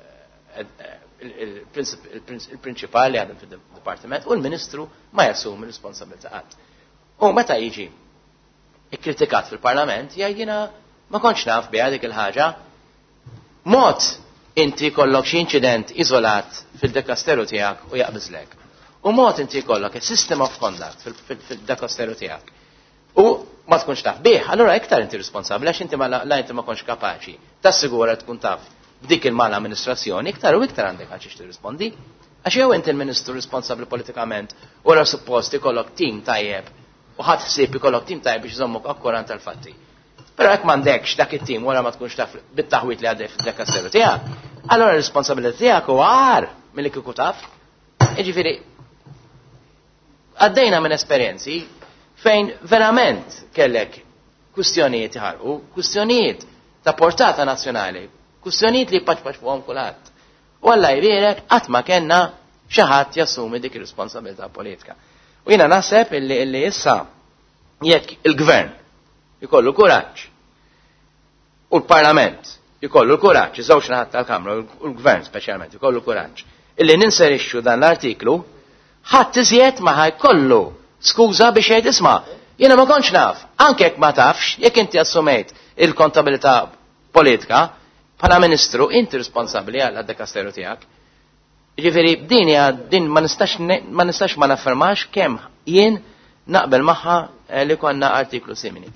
il-prinċipali għadhom fil-dipartiment u l-Ministru ma jassumi responsabilità għad. U meta jiġi ikkritikat fil-Parlament, jgħidina ma konċ naf biha dik il-ħaġa, mod inti kollok xi inċident iżolat fil-dekasteru tiegħek u jaqbiżlek. U mod inti kollok system of conduct fil-dekasteru tiegħek. U ma tkunx taf bih, allura iktar inti responsabbli għax inti ma la inti ma konx kapaċi tassigura tkun taf b'dik il-mal amministrazzjoni, iktar u iktar għandek għax tirrispondi. Għax jew inti il-Ministru responsabbli politikament u ra supposti kollok tim tajjeb u ħadd ħsieb ikollok tim tajjeb biex iżommok akkurat tal-fatti. Però hekk m'għandekx dak it-tim wara ma tkunx taf bit-taħwit li għaddej fid-dekasseru tiegħek, allura r-responsabilità tiegħek huwa għar milli kieku taf. Jiġifieri għaddejna minn esperjenzi fejn verament kellek kwistjonijiet iħarqu, kwistjonijiet ta' portata nazzjonali, kwistjonijiet li paċpaċ fuqhom kulħadd. U Alla jbierek qatt ma kellna xi ħadd jassumi dik ir-responsabilità politika. U jiena naħseb illi illi issa jekk il-gvern ikollu kuraġġ u l-Parlament ikollu l-kuraġġ, iżewġ naħat tal-Kamra u l-Gvern speċjalment ikollu kuraġġ illi ninserixxu dan l-artiklu, ħadd iżjed ma ħajkollu skuża biex jgħid isma' jiena ma kontx naf, anke jekk ma tafx, jekk inti assumejt il-kontabilità politika bħala Ministru inti responsabbli għal dekasteru tiegħek. Jiġifieri din hija din ma nistax ma nistax ma naffermax kemm jien naqbel magħha li konna artiklu simili.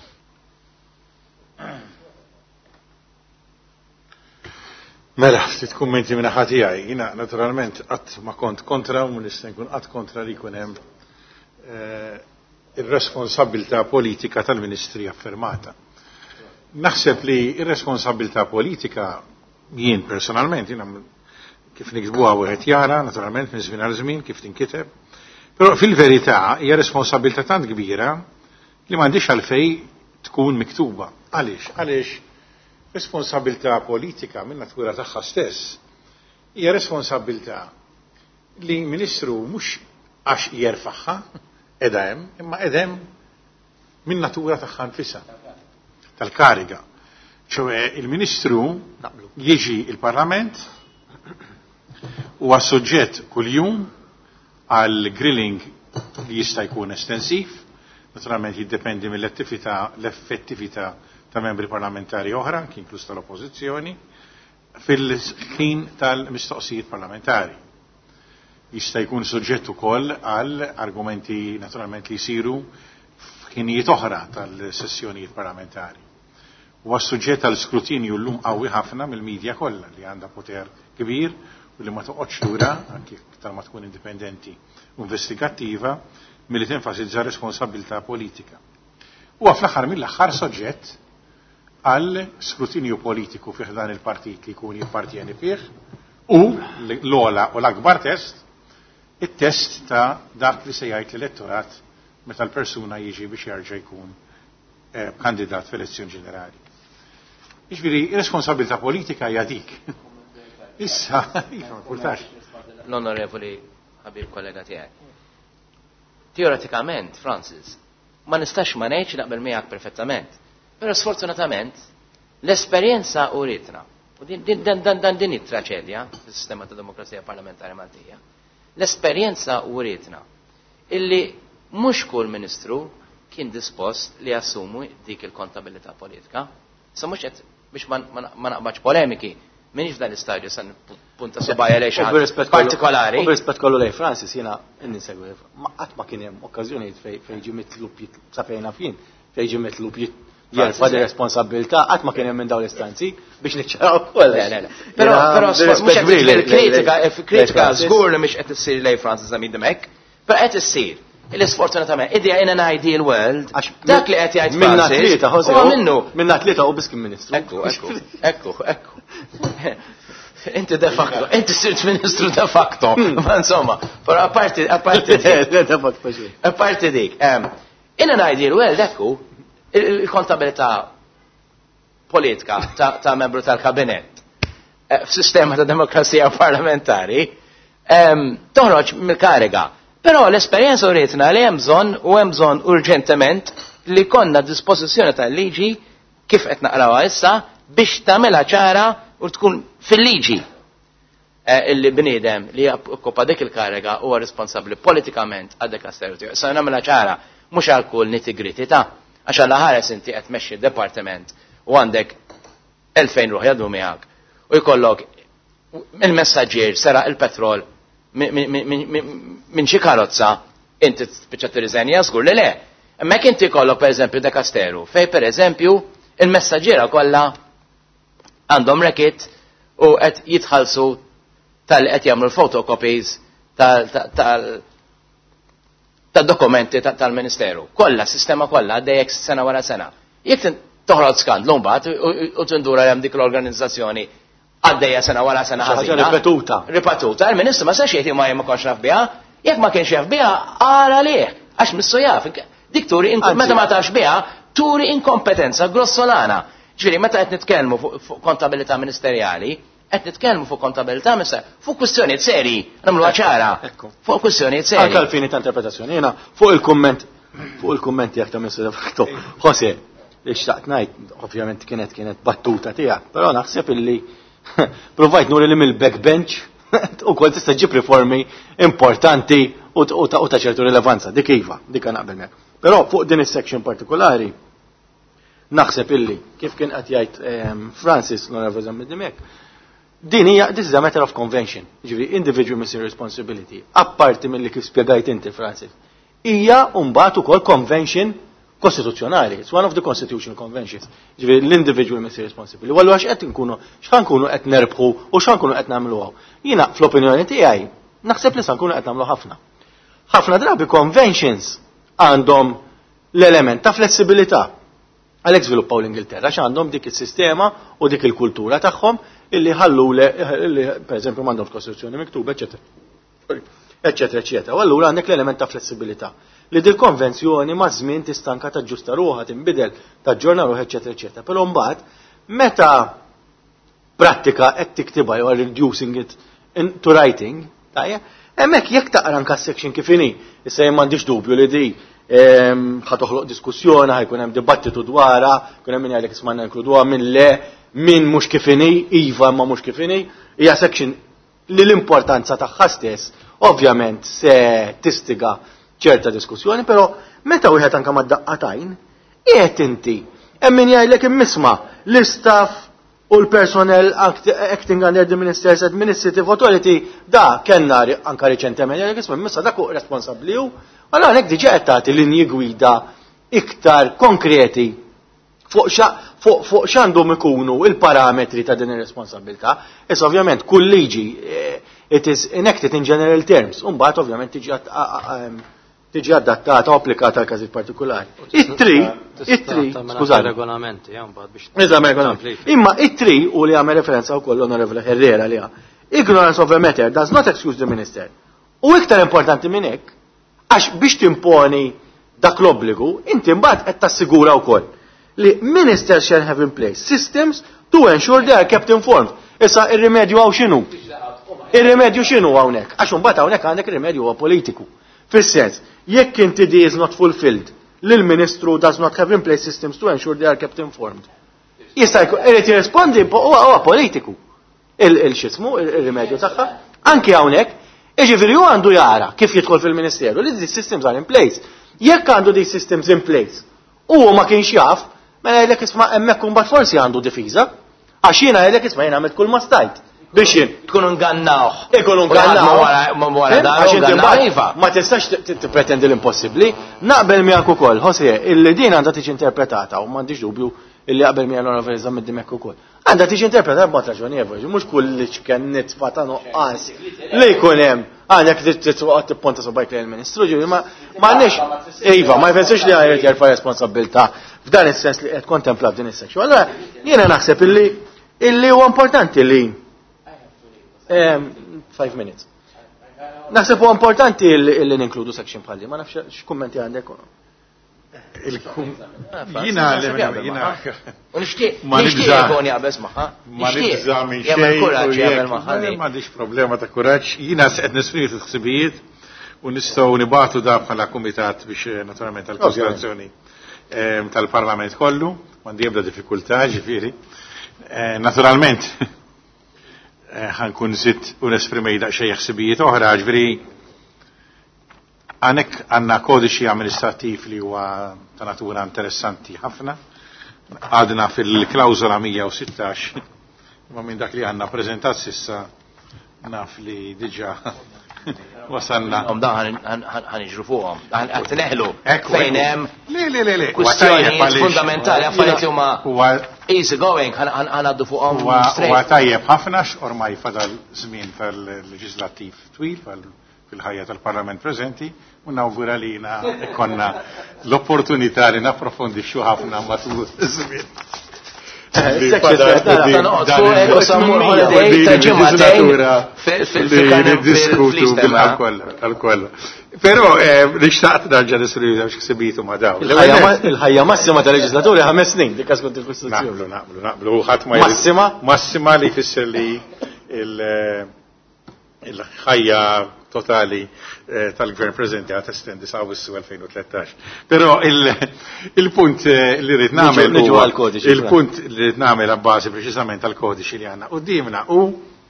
Mela, ftit kummenti minn ħati tiegħi. Jiena naturalment qatt ma kont kontra u nista' nkun qatt kontra li jkun hemm ir-responsabilità politika tal-Ministri affermata. Naħseb li ir-responsabilità politika jien personalment, jiena kif nikbuha wieħed jara, naturalment minn żmien għal żmien kif tinkiteb, però fil-verità hija responsabilità tant kbira li m'għandix għalfejn tkun miktuba. Għaliex? Għaliex responsabilità politika minn natura tagħha stess hija responsabilità li Ministru mhux għax jerfaħħa edha hemm, imma edha hemm minn natura tagħha nfisha tal-kariga. ċoe il-Ministru jiġi il-Parlament huwa soġġett kuljum għal grilling li jista' jkun estensiv, naturalment jiddependi mill-attività l-effettività ta' membri parlamentari oħra, kien inkluż tal-Oppożizzjoni, fil-ħin tal-mistoqsijiet parlamentari. Jista' jkun soġġett ukoll għal argumenti naturalment li jsiru f'ħinijiet oħra tal-sessjonijiet parlamentari. Huwa suġġett għal skrutinju llum qawwi ħafna mill-medja kollha li għandha poter kbir u li ma toqgħodx lura anke iktar ma tkun indipendenti u investigattiva milli tenfasizza responsabilità politika. Huwa fl-aħħar mill-aħħar soġġett għal skrutinju politiku fih dan il-partit li jkun jippartjeni fih u l-ola u l-akbar test it-test ta' dak li se jgħid l-elettorat meta l-persuna jiġi biex jerġa' jkun eh, kandidat f'elezzjoni ġenerali. Jiġifieri responsabilità politika hija dik. Issa, ma purtax. L-onorevoli ħabib kollega tiegħek. Teoretikament, Francis, ma nistax ma ngħidx naqbel miegħek perfettament. Però sfortunatament l-esperjenza uritna, u din din din it-traċedja fis-sistema ta' demokrazija parlamentari Maltija. L-esperjenza uritna illi mhux kull Ministru kien dispost li jassumu dik il-kontabilità politika. Sa mhux qed biex ma naqbax polemiki minix f'dan l-istadju san punta subajja lejn xi ħadd partikolari. U b'rispett kollu lej Francis jiena inni segwi. Ma qatt ma kien hemm okkażjonijiet fejn ġie mitlub sa fejn nafin fejn ġie mitlub jerfa' di responsabilità qatt ma kien hemm minn dawn l-istanzi biex niċċaraw ukoll. Però però kritika kritika żgur li mhix qed issir lej Francis Amid hekk, però qed issir. Il-sfortunatament, idea in an ideal world, dak li qed jgħid minna tlieta ħossew. Huwa minnu. Minna tlieta u biss kien Ministru. Ekku, ekku, ekku, ekku. Inti de facto, inti sirt Ministru de facto. Ma insomma, però apparti apparti de facto xi. Apparti dik, In an ideal world, ekku, il-kontabilità politika ta', ta membru tal-kabinet f'sistema ta' demokrazija parlamentari toħroġ mill-kariga. Però l-esperjenza uritna li hemm bżonn u hemm bżonn urġentement li konna dispożizzjoni tal-liġi kif qed naqrawha issa biex tagħmilha ċara u tkun fil-liġi illi bniedem li okkupa dik il-kariga huwa responsabbli politikament għal dik l-stereotip. Sa nagħmilha ċara mhux għal kull nitty-gritty ta' għax għal ħares inti qed tmexxi d-departiment u għandek elfejn ruħ jaddu miegħek u jkollok il-messaġġier seraq il-petrol minn xi karozza inti spiċċa tirriżenja żgur li le. Hemmhekk inti jkollok pereżempju dekasteru fej pereżempju il-messaġġiera kollha għandhom rekit u qed jitħallsu tal qed jagħmlu l-photocopies tad-dokumenti tal-Ministeru. Kollha, sistema kollha għaddejjek sena wara sena. Jekk toħroġ skandlu mbagħad u tindura hemm dik l-organizzazzjoni għaddejja sena wara sena ħażina. Ripetuta. Ripetuta. Il-Ministru ma sax jgħid ma ma konx naf biha, jekk ma kienx jaf biha ara lih għax missu jaf. Dik turi meta ma tafx biha turi inkompetenza grossolana. Ġifieri meta qed nitkellmu fuq kontabilità ministerjali, qed nitkellmu fuq kontabilità misa fuq kwistjonijiet serji, nagħmluha ċara. Fuq kwistjonijiet serji. Anke għall-fini ta' interpretazzjoni. Jiena fuq il-kumment fuq il-kummenti jekk ta' Mister De Facto. Jose, li xtaqt ngħid ovvjament kienet kienet battuta tiegħek, però naħseb illi provajt nuri li mill-backbench u kol tista' ġib riformi importanti u ta' ċertu rilevanza. Dik iva, dik naqbel mek. Però fuq din is-section partikolari naħseb illi kif kien qed jgħid Francis l-Onorevole Zammidimek, din hija this is a matter of convention, ġifieri individual missing responsibility. Apparti milli kif spjegajt inti Francis, hija mbagħad ukoll convention kostituzzjonali. It's one of the constitutional conventions. Ġifieri l-individual missing responsibility. Wallu għax qed nkunu x'kan nkunu qed nerbħu u x'kan nkunu qed nagħmluha. Jiena fl-opinjoni tiegħi naħseb li se nkunu qed nagħmlu ħafna. Ħafna drabi conventions għandhom l-element ta' flessibilità. Għalhekk żviluppaw l-Ingilterra x'għandhom dik is-sistema u dik il-kultura tagħhom illi ħallu li pereżempju m'għandhom f'Kostituzzjoni miktuba, eċetera. Eċetera, eċetera. U allura għandek l-element ta' flessibilità. Li dil-konvenzjoni ma' żmien tistanka taġġusta ruħha, tinbidel, taġġorna ruħha, eċetera, eċetera. Però mbagħad meta prattika qed tiktibha jew reducing it to writing, tajja, hemmhekk jekk taqra anke section kif inhi, issa jien m'għandix dubju li di ħatoħloq diskussjoni, ħajkun hemm dibattitu dwarha, kun hemm min jgħidlek ismanna inkluduha minn le, min mhux kif inhi, iva ma mhux kif inhi, hija section li l-importanza tagħha stess ovvjament se tistiga ċerta diskussjoni, però meta wieħed anke mad-daqqatajn, qiegħed inti hemm min jgħidlek immisma' l-istaff u l-personnel acting under the Minister's Administrative Authority da kellna anke riċentement jgħidlek isma' immisma' dak huwa responsabbli hu. Allora hekk diġà qed tagħti linji gwida iktar konkreti fuq x'għandhom ikunu il-parametri ta' din ir-responsabilità. Issa ovvjament kull liġi it is enacted in general terms, u mbagħad ovvjament tiġi tiġi adattata u applikata għal każijiet partikolari. It-tri, it-tri, skużani. Regolamenti, mbagħad biex. Eżamm regolamenti. Imma it-tri u li għamel referenza wkoll l-Onorevole Herrera li ignorance of a matter does not excuse the minister. U iktar importanti minn hekk, għax biex timponi dak l-obbligu, inti mbagħad qed tassigura wkoll li ministers shall have in place systems to ensure they are kept informed. Issa ir-rimedju għaw x'inhu? Ir-rimedju x'inhu hawnhekk? Għax imbagħad hawnhekk għandek ir-rimedju huwa politiku. Fis-sens, jekk inti di is not fulfilled, lil ministru does not have in place systems to ensure they are kept informed. Jista' irid jirrispondi huwa politiku. Il-xismu, ir-rimedju tagħha, anke hawnhekk Iġifieri hu għandu jara kif jidħol fil-Ministeru li these systems are in place. Jekk għandu these systems in place u ma kienx jaf, mela jgħidlek isma' hemmhekk imbagħad forsi għandu difiża, għax jiena jgħidlek isma' jiena għamilt kull ma stajt. Biex jien tkun ngannawh. Ikun ngannawh wara dan ma tistax tippretendi l-impossibbli. Naqbel miegħek ukoll, ħossi illi din għandha tiġi interpretata u m'għandix dubju illi qabel miegħek l-Onorevoli Zammidimek ukoll. Għandha tiġi interpretata b'mod raġonevoli, mhux kull kien nitfa' ta' noqqas li jkun hemm għandek titwaqgħod tipponta subajk lejn il-Ministru, ġifieri ma m'għandniex iva, ma jfessirx li għajret jerfa' responsabilità f'dan is-sens li qed kontempla f'din is-section. Allora jiena naħseb illi illi huwa importanti li five minutes. Naħseb huwa importanti illi ninkludu section bħalli, ma nafx x'kummenti għandek. Jina jina U nixtieq Ma nixtieq nibża- jkun jaqbes magħha. ma nibża minn Jagħmel xejn kuraġġ u jagħmel jekk- magħha dik. m'għandix problema ta' kuraġġ. Jiena se qed nisfri l-ħsibijiet u nistgħu nibatu da bħala kumitat biex eh, naturalment tal-konsiderazzjoni eh, tal-Parlament kollu, m'għandi ebda diffikultà ġifieri. Eh, Naturalment eh, ħankun zitt u nesprimej daqsxejn ħsibijiet oħra ġifieri għanek għanna kodiċi amministrativ li huwa ta' natura interessanti ħafna. Għadna fil-klawzola mija u sittax, ma minn dak li għanna prezentat sissa naf li diġa wasanna. Għom daħ għan iġru fuqom. Għan neħlu. Ekku, Fejn hemm Le, le, le, le. kwistjonijiet fundamentali affarijiet li huma Huwa easy going għan għaddu fuqhom huwa straight. tajjeb ħafna x'ormai fadal żmien tal-leġislattiv twil fil-ħajja tal-Parlament preżenti u nawgura li na ikonna l-opportunità li napprofondixxu ħafna matul iż-żmien. Pero nixtaqt darġa nisriża biex ksibitu ma daw. Il-ħajja massima tal-leġislatura ħames snin, dik skont il-Kostituzzjoni. Naqblu, naqblu, naqblu. ħadd ma Massima? Massima li fisser li il-ħajja totali tal-gvern preżenti għat estendi sa' wissu għalfejn u tlettax. Pero il-punt li rrid nagħmel Niġu għal-kodiċi. il-punt li rrid nagħmel għabbażi preċiżament tal-kodiċi li għandna qudiemna u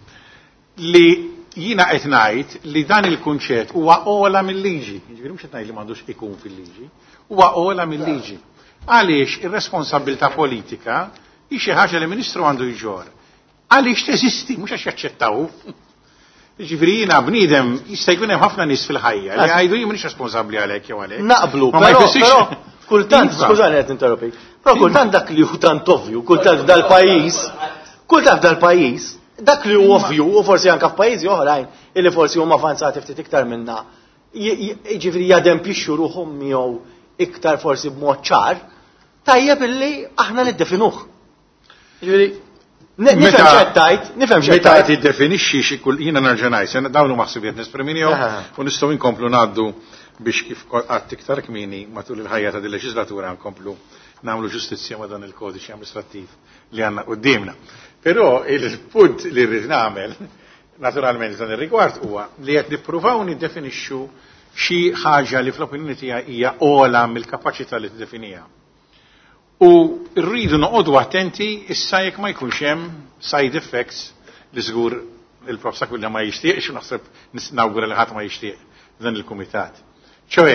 li jina qed ngħid li dan il-kunċett huwa ola mill-liġi. Jiġifieri mhux qed ngħid li m'għandux ikun fil-liġi, huwa ola mill-liġi. Għaliex ir-responsabilità politika hi xi ħaġa li ministru għandu jġor. Għaliex teżisti, mhux għax jaċċettaw. Jiġifieri jiena bniedem jista' jkun hemm ħafna nies fil-ħajja li għajdu jien m'iniex responsabbli għalhekk jew għalhekk. Naqblu, Ma ma però jfissirx- però kultant, Iva. skużani qed ninterrompi, però kultant dak li hu tant ovvju, kultant dal-pajjiż, kultant dal-pajjiż, dak li hu ovvju u forsi anke f'pajjiżi oħrajn illi forsi huma avanzati ftit iktar minna, jiġifieri jadempixxu ruhom miegħu iktar forsi b'mod ċar, tajjeb illi aħna niddefinuh. Jiġifieri nifhem x'qed nifhem x'qed Meta tajt. tiddefinixxi xi kull jiena nerġa' ngħid, dawn huma ħsibiet nespriminihom Aha. u nistgħu inkomplu ngħaddu biex kif qatt iktar kmieni matul il-ħajja ta' din leġislatura nkomplu nagħmlu ġustizzja ma' dan il-kodiċi amministrattiv li għandna qudiemna. Però il-punt li rrid nagħmel naturalment dan ir-rigward huwa li qed nippruvaw niddefinixxu xi ħaġa li fl-opinjoni tiegħi hija ogħla mill-kapaċità li tiddefinija. U rridu noqogħdu attenti issa jekk ma jkunx hemm side effects li żgur il-profsa kullha ma jixtieqx u naħseb nawgura li ħadd ma jixtieq dan il-kumitat. ċoe,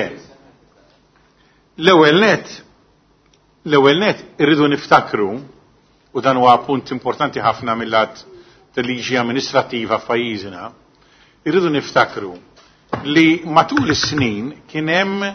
l-ewwel net l-ewwel net irridu niftakru u dan huwa punt importanti ħafna mill-lat tal-liġi amministrattiva f'pajjiżina, irridu niftakru li matul is-snin kien hemm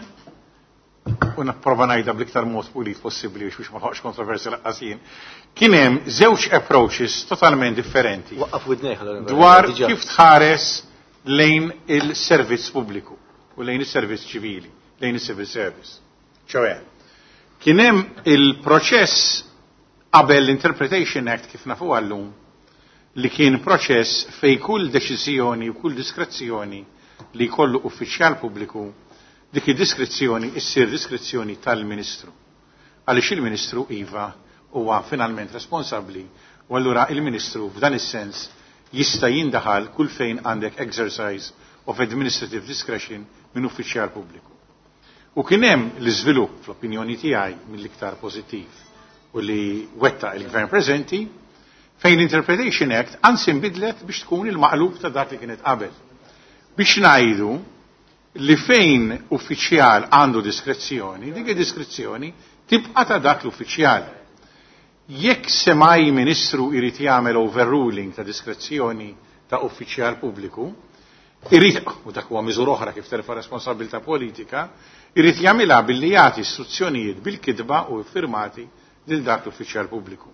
u napprova ngħidha bl-iktar mod pulit possibbli biex ma ħoqx kontroversja laqqas jien, kien hemm żewġ approaches totalment differenti Waqqaf widnejh dwar kif tħares lejn il-servizz pubbliku u lejn is-servizz ċivili, lejn is-civil service. ċoe, kien hemm il-proċess qabel l-Interpretation Act kif nafu għallum li kien proċess fej kull deċiżjoni u kull diskrezzjoni li jkollu uffiċjal pubbliku dik id-diskrezzjoni issir diskrezzjoni tal-Ministru. Għaliex il-Ministru iva huwa finalment responsabbli u allura il-Ministru f'dan is-sens jista' jindaħal kull fejn għandek exercise of administrative discretion minn uffiċjal pubbliku. U kien hemm l-iżvilupp fl-opinjoni tiegħi mill-iktar pożittiv u li wetta il-Gvern preżenti fejn l-Interpretation Act anzi nbidlet biex tkun il-maqlub ta' dak li kienet qabel. Biex ngħidu li fejn uffiċjal għandu diskrezzjoni, dik id-diskrezzjoni tibqa' ta' dak l-uffiċjal. Jekk semaj ministru irid jagħmel overruling ta' diskrezzjoni ta' uffiċjal pubbliku, irid, u dak huwa miżur oħra kif terfa' responsabilità politika, irid jagħmilha billi jagħti istruzzjonijiet bil-kitba u firmati lil dak l-uffiċjal pubbliku.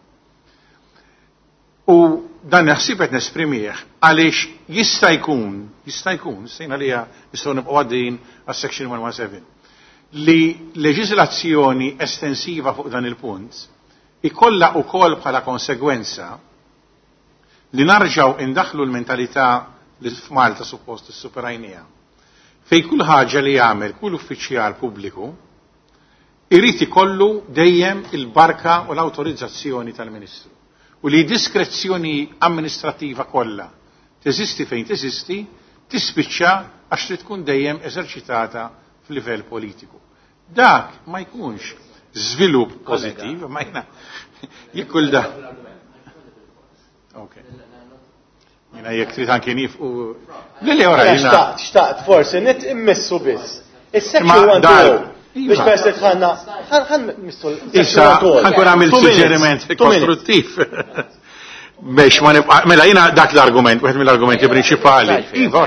U dan naħsib qed nesprimih għaliex jista' jkun, jista' jkun, sejna li nistgħu nibqgħu għaddejjin għas-section one seventeen, li leġiżlazzjoni estensiva fuq dan il-punt ikollha wkoll bħala konsegwenza li narġgħu indaħlu l-mentalità li f'Malta suppost issuperajnija. Fej kull ħaġa li jagħmel kull uffiċjal pubbliku irrid ikollu dejjem il-barka u l-awtorizzazzjoni tal-Ministru. U li diskrezzjoni amministrativa kollha teżisti fejn teżisti, tispiċċa għax trid tkun dejjem eżerċitata f'livell politiku. Dak ma jkunx żvilupp pożittiv, ma jna jikkull da. Okay. Jina jekk trid anke nifqu. Lili ora jina. Xtaqt, xtaqt, forsi nit immissu biss. Is-section one biex persi tħanna, ħan missu Issa, ħankun għamil suġġeriment kostruttiv. Biex ma nibqa' mela jiena dak l-argument, wieħed mill-argumenti prinċipali. Iva,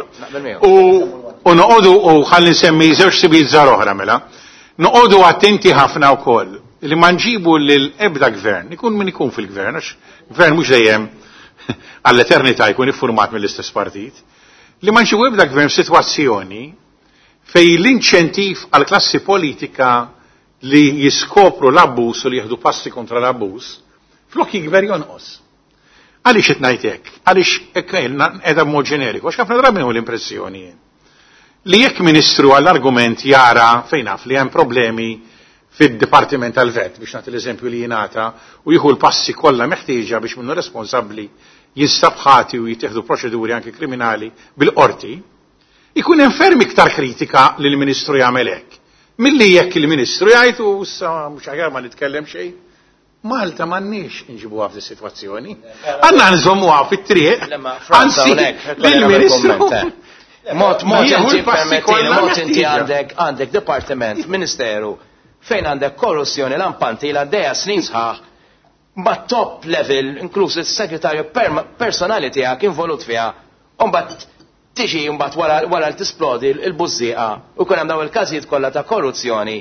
u noqogħdu u ħalli nsemmi żewġ sibijiet żgħar oħra mela. Noqogħdu attenti ħafna wkoll li ma nġibu lil ebda gvern, ikun min ikun fil-gvern, għax gvern mhux dejjem għall-eternità jkun iffurmat mill-istess partit, li ma nġibu ebda gvern f'sitwazzjoni fej l-inċentiv għal-klassi politika li jiskopru l-abbuż u li jieħdu passi kontra l-abbuż, flok jikber jonqos. Għaliex qed ngħid hekk? Għaliex hekk qiegħda b'mod ġeneriku, għax ħafna drabi hu l-impressjoni li jekk Ministru għall-argument jara fejn naf li hemm problemi fid-Dipartiment tal-Vet biex nagħti l-eżempju li jingħata u jieħu l-passi kollha meħtieġa biex minnu responsabbli jinstab ħati u jittieħdu proċeduri anke kriminali bil-qorti, ikun hemm ferm iktar kritika li l-Ministru jagħmel hekk. Milli jekk il-Ministru jgħid u issa mhux aħjar ma nitkellem xejn. Malta m'għandniex inġibuha f'di sitwazzjoni. Għandna nżommuha fit-triq. Anzi, lill-Ministru. Mod mod inti permettini, mod inti għandek għandek Dipartiment, Ministeru fejn għandek korruzzjoni lampanti la dejja snin sħaħ ma top level, inkluż is-segretarju personali tiegħek involut fiha, u mbagħad tiġi mbagħad wara wara l tisplodi l-bużieqa u kun hemm dawn il-każijiet kollha ta' korruzzjoni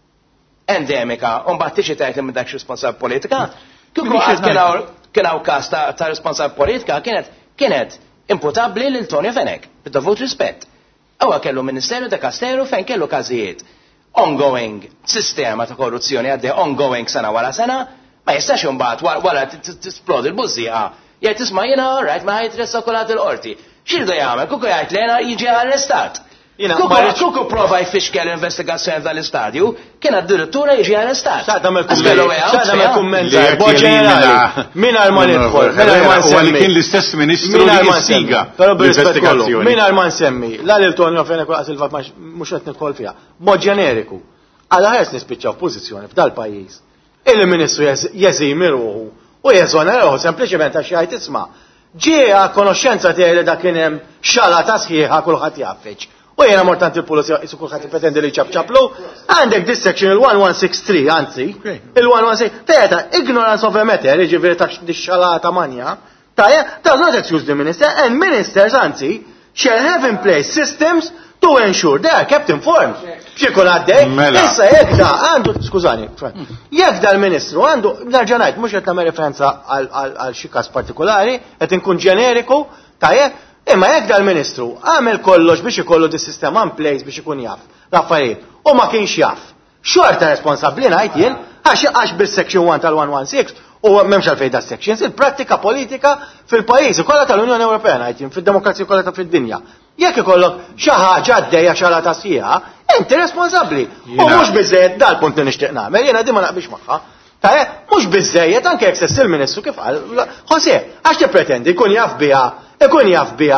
endemika, u mbagħad tiġi tgħid li m'għandekx responsab politika. Kieku qatt kien hawn każ ta' responsab politika kienet kienet imputabbli lil Tony Venek, bid-dovut rispett. Huwa kellu Ministeru ta' Kasteru fejn kellu każijiet ongoing sistema ta' korruzzjoni għaddej ongoing sena wara sena, ma jistax imbagħad wara tisplodi l-bużieqa jgħid tisma' jiena right ma jitressa kulat il-qorti. X'irdu jagħmel? Kuku jgħid lena jiġi arrestat. Kuku prova jfixkel investigazzjoni dal-istadju, kien addirittura jiġi arrestat. X'għadha kumment ġenerali. Min ma nidħol, min ma nsemmi. Kien l-istess Ministru li jistiga. Però b'rispett min ma nsemmi, la lil Tonio Venek u Silva mhux qed nidħol fiha. Mod ġeneriku. Għal ħares nispiċċaw pożizzjoni f'dal pajjiż. Il-Ministru jeżimi ruħu u jeżoneraw sempliċement għax jgħid isma' ġie konoxxenza tiegħi li dak kien hemm xala ta' sħiħa kulħadd jaffiċ. U jena mortant il-polizija, jisu kullħat pretendi li ċabċablu, għandek this section il-one sixty-three, anzi, il-one sixty-three, tajta, ignorance of a matter, ġiviri ta' xalata manja, tajta, does not excuse the minister, and ministers, anzi, shall have in place systems to ensure they are kept informed. Bxikun għaddej, issa jek da, għandu, skużani, jek da l-ministru, għandu, narġanajt, mux jett namer referenza għal xikas partikolari, jett inkun ġeneriku, tajta, imma jekk dal-Ministru għamel kollox biex ikollu di sistema in place biex ikun jaf l-affarijiet u ma kienx jaf. Xorta responsabbli ngħid jien għax għax bis-section one tal-one sixteen u m'hemmx għalfejn da sections il-prattika politika fil-pajjiżi kollha tal-Unjoni Ewropea ngħid jien fid-demokrazija kollha ta' fid-dinja. Jekk ikollok xi ħaġa għaddejja xala ta' sħiħa, inti responsabbli. U mhux biżejjed dal-punt li nixtieq nagħmel, jiena din ma naqbilx magħha. Ta' mhux biżejjed anke jekk sess il-Ministru kif qal, José, għax tippretendi jkun jaf biha ikun jaf biha,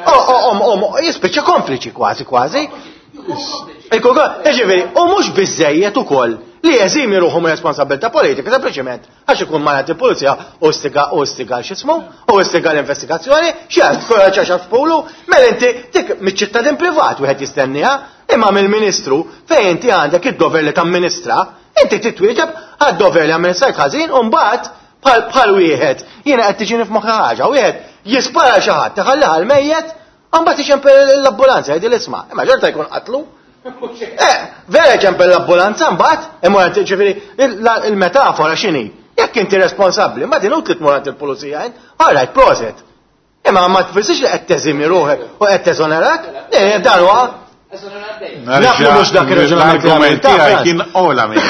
jispiċċa kompliċi kważi kważi. Ġifieri, u mhux biżejjed ukoll li jeżimi ruħhom responsabilità politika, sempliċement għax ikun malat il-pulizija u stiga u stiga x'ismu, u stiga l-investigazzjoni, x'għad koraġġa x'għafpulu, mela inti dik miċ-ċittadin privat wieħed jistenniha, imma mill-Ministru fejn inti għandek id-dover li tamministra, inti titwieġeb għad-dover li amministra ħażin u mbagħad bħal wieħed jiena qed tiġini f'moħħ ħaġa, wieħed jispara xi ħadd taħalliha l-mejjed, mbagħad ixempel l-ambulanza jgħidil isma', imma ġorta jkun qatlu. Eh, vera ċempel l-ambulanza mbagħad, imma ġifieri il-metafora x'inhi? Jekk inti responsabbli, mbagħad inutli tmur il-pulizija, all right, proset. Imma ma tfissirx li qed teżimi ruħek u qed teżonerak, dan huwa Naflu mux dak l-argument tiegħi kien ola minn.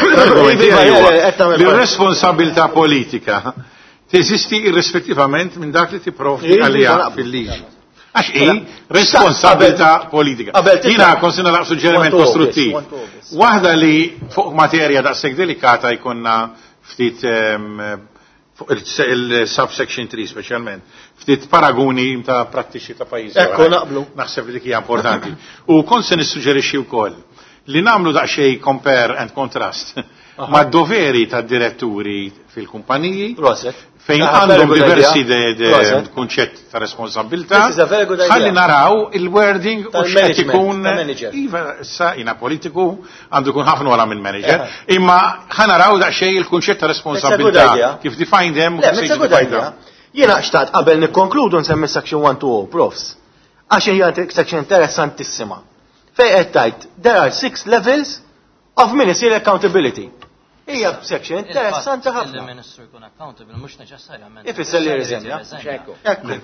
L-responsabilità politika teżisti irrispettivament minn dak li tipprovdi għalija fil-liġi. Għax i responsabilità politika. Jina konsina laq suġġeriment kostruttiv. Waħda li fuq materja daqshekk delikata jkunna ftit fuq il-subsection three specialment, ftit paraguni ta' prattiċi ta' pajjiżi. Ekku naqblu. Naħseb li dik hija importanti. U kont se nissuġġerixxi wkoll li nagħmlu daqsxejn compare and contrast ma' doveri ta' diretturi fil-kumpaniji fejn għandhom diversi kunċett ta' responsabilità, ħalli naraw il-wording u x'qed ikun iva sa jina politiku għandu jkun ħafna wara minn manager, imma ħanaraw daqsxejn il-kunċett ta' responsabilità kif define them u kif define them. Jiena xtaqt qabel nikkonkludu nsemmi section one to zero profs. Għax hija section interessantissima. Fejn qed tgħid there are six levels of ministerial accountability. Hija section interessanti ħafna. Il-Ministru jkun accountable mhux neċessarjament. Ifisser li riżenja. Ekku.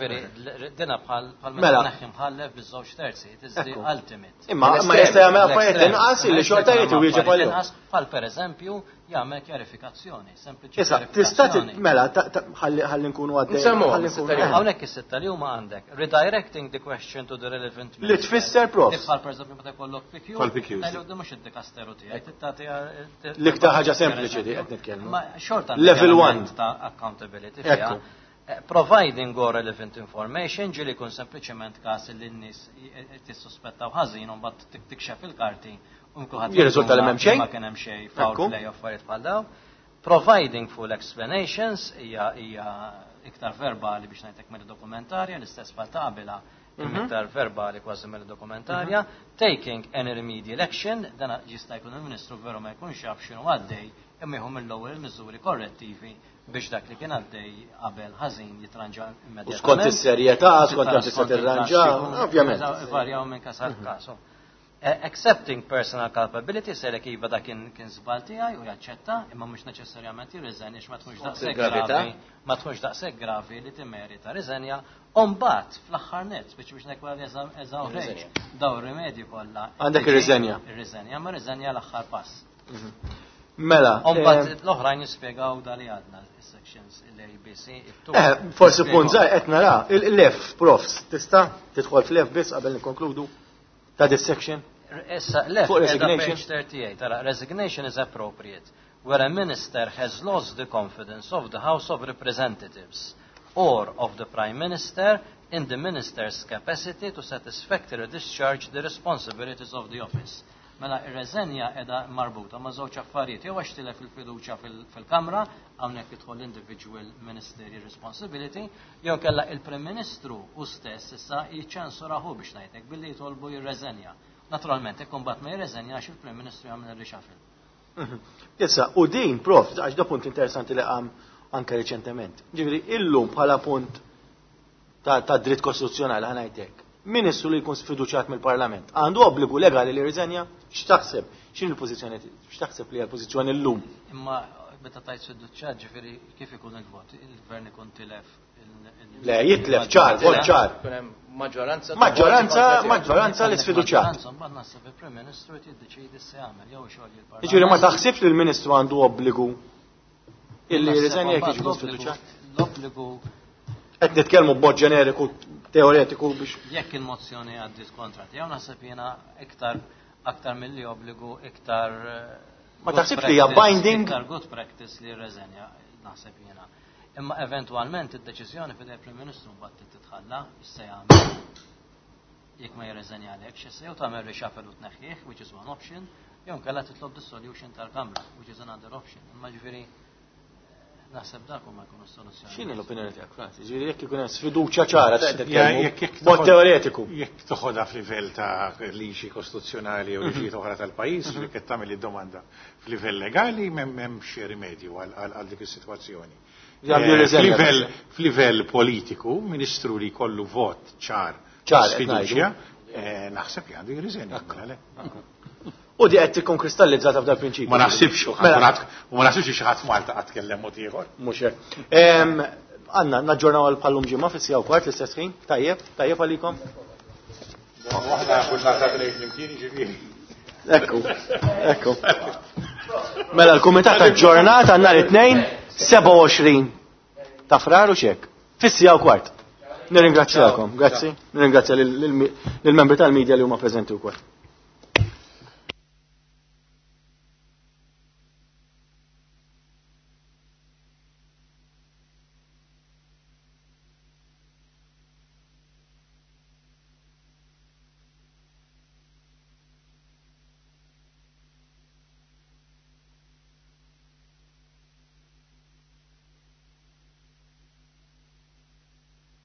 Dina bħal mela naħħim ħallef biż-żewġ terzi, it is the ultimate. Imma ma jista' jagħmel affarijiet inqas li xorta jrid iwieġeb għalihom. Bħal pereżempju jagħmel kjarifikazzjoni, sempliċi. Issa, tista' mela ħalli nkunu għaddej. Hawnhekk is-sitta li huma għandek redirecting the question to the relevant minister. Li tfisser prof. Bħal pereżempju meta jkollok P Q. Bħal P Q. Ejlu mhux id-dikasteru tiegħek. L-iktar ħaġa sempliċi di qed nitkellmu. Ma xorta Level one ta' accountability fiha. Providing or relevant information ġili kun sempliċement każ li n-nies tissuspettaw ħażin u mbagħad tikxef il-karti u mkuħat jirriżulta li m'hemm xejn. Ma kien hemm xejn foul play affarijiet bħal dawn. Providing full explanations hija hija iktar verbali biex ngħidlek mill-dokumentarja, l-istess bħal ta' qabilha iktar verbali kważi mill-dokumentarja. Taking any remedial action, dan jista' jkun il-Ministru veru ma jkunx jaf x'inhu għaddej imma jħum mill-ewwel il-miżuri korrettivi biex dak li kien għaddej qabel ħażin jitranġa immedjatament. U skont is-serjetà, skont kemm tista' tirranġa, ovvjament. Varjaw minn każ għal każ. Accepting personal culpability selek iva dak kien kien żball tiegħi u jaċċetta, imma mhux neċessarjament jirriżenja ma tkunx daqshekk gravi, ma tkunx daqshekk gravi li timmerita riżenja. U mbagħad fl-aħħar nett biex biex nekwal eżawrejn daw rimedji kollha. Għandek ir-riżenja. Ir-riżenja, ma riżenja l-aħħar pass. Mela. Mbagħad l-oħrajn jispjegaw dali għadna is-sections il-A B C. Eh, forsi punt żgħar qed nara il-lef profs tista' tidħol fl-lef biss qabel nikkonkludu ta' this section. Issa left resignation page thirty-eight. Tara resignation is appropriate where a minister has lost the confidence of the House of Representatives or of the Prime Minister in the minister's capacity to satisfactorily discharge the responsibilities of the office. Mela ir-reżenja edha marbuta ma' żewġ affarijiet, jew għax tilef il-fiduċja fil-Kamra, hawnhekk tidħol individual ministerial responsibility, jew kellha il-Prim Ministru u stess issa jiċċensuraħu biex ngħidlek billi jitolbu jirreżenja. Naturalment hekk imbagħad ma jirreżenjax il-Prim Ministru jagħmel ir-reshuffle. Issa, u din prof, għax da punt interessanti li qam anke reċentement. Ġifieri illum bħala punt ta' dritt kostituzzjonali ħanajtek. Ministru li jkun sfiduċjat mill-Parlament għandu obbligu legali li riżenja, x'taħseb? X'inhi l-pożizzjoni x'taħseb li hija l-pożizzjoni llum? Imma meta tajt sfiduċjat ġifieri kif ikun il-vot? Il-Gvern ikun tilef Le, jitlef ċar, vot ċar. Maġġoranza. Maġġoranza, maġġoranza li sfiduċjat. Mbagħad naħseb il-Prim Ministru qed jiddeċiedi se jagħmel jew ixogħol il-Parlament. Jiġifieri ma taħsibx li l-Ministru għandu obbligu illi riżenja jekk jiġi sfiduċjat? L-obbligu qed nitkellmu b'mod ġeneriku teoretiku biex. Jekk il-mozzjoni għaddit kontra tiegħu naħseb jiena iktar aktar milli obbligu iktar ma taħsibx li hija binding iktar good practice li rreżenja naħseb jiena. Imma eventwalment id-deċiżjoni fidej Prim Ministru mbagħad titħalla issa jagħmel jekk ma jirreżenja għalhekk x'issa jew tagħmel reshuffle u tneħħih, which is one option, jew kellha titlob dis-solution tal-Kamra, which is another option. Imma ġifieri naħseb dak huma jkunu soluzzjoni. X'inhi l-opinjoni tiegħek, Franzi? Ġifieri jekk ikun hemm sfiduċja ċara mod teoretiku. Jekk toħodha f'livell ta' liġi kostituzzjonali u liġi oħra tal-pajjiż, jekk qed tagħmel id-domanda f'livell legali m'hemmx rimedju għal dik is-sitwazzjoni. F'livell politiku, ministru li kollu vot ċar sfiduċja, naħseb li għandu jirriżenja. U di qed tkun kristallizzata f'dal prinċipju. Ma naħsibx u ma naħsibx xi ħadd Malta qatt tkellem mod ieħor. Mhux hekk. Għandna naġġornaw għal bħallum ġimgħa fis-sija wkoll l-istess ħin. Tajjeb, tajjeb għalikom. Waħda kull ħadd lejn flimkien jiġifieri. Ekku, ekku. Mela l-kumitat taġġornat għan nhar it-tnejn seba' u għoxrin ta' frar u xek. Fis-sija u kwart. Nirringrazzjakom, grazzi. Nirringrazzja lill-membri tal-medja li huma preżenti wkoll.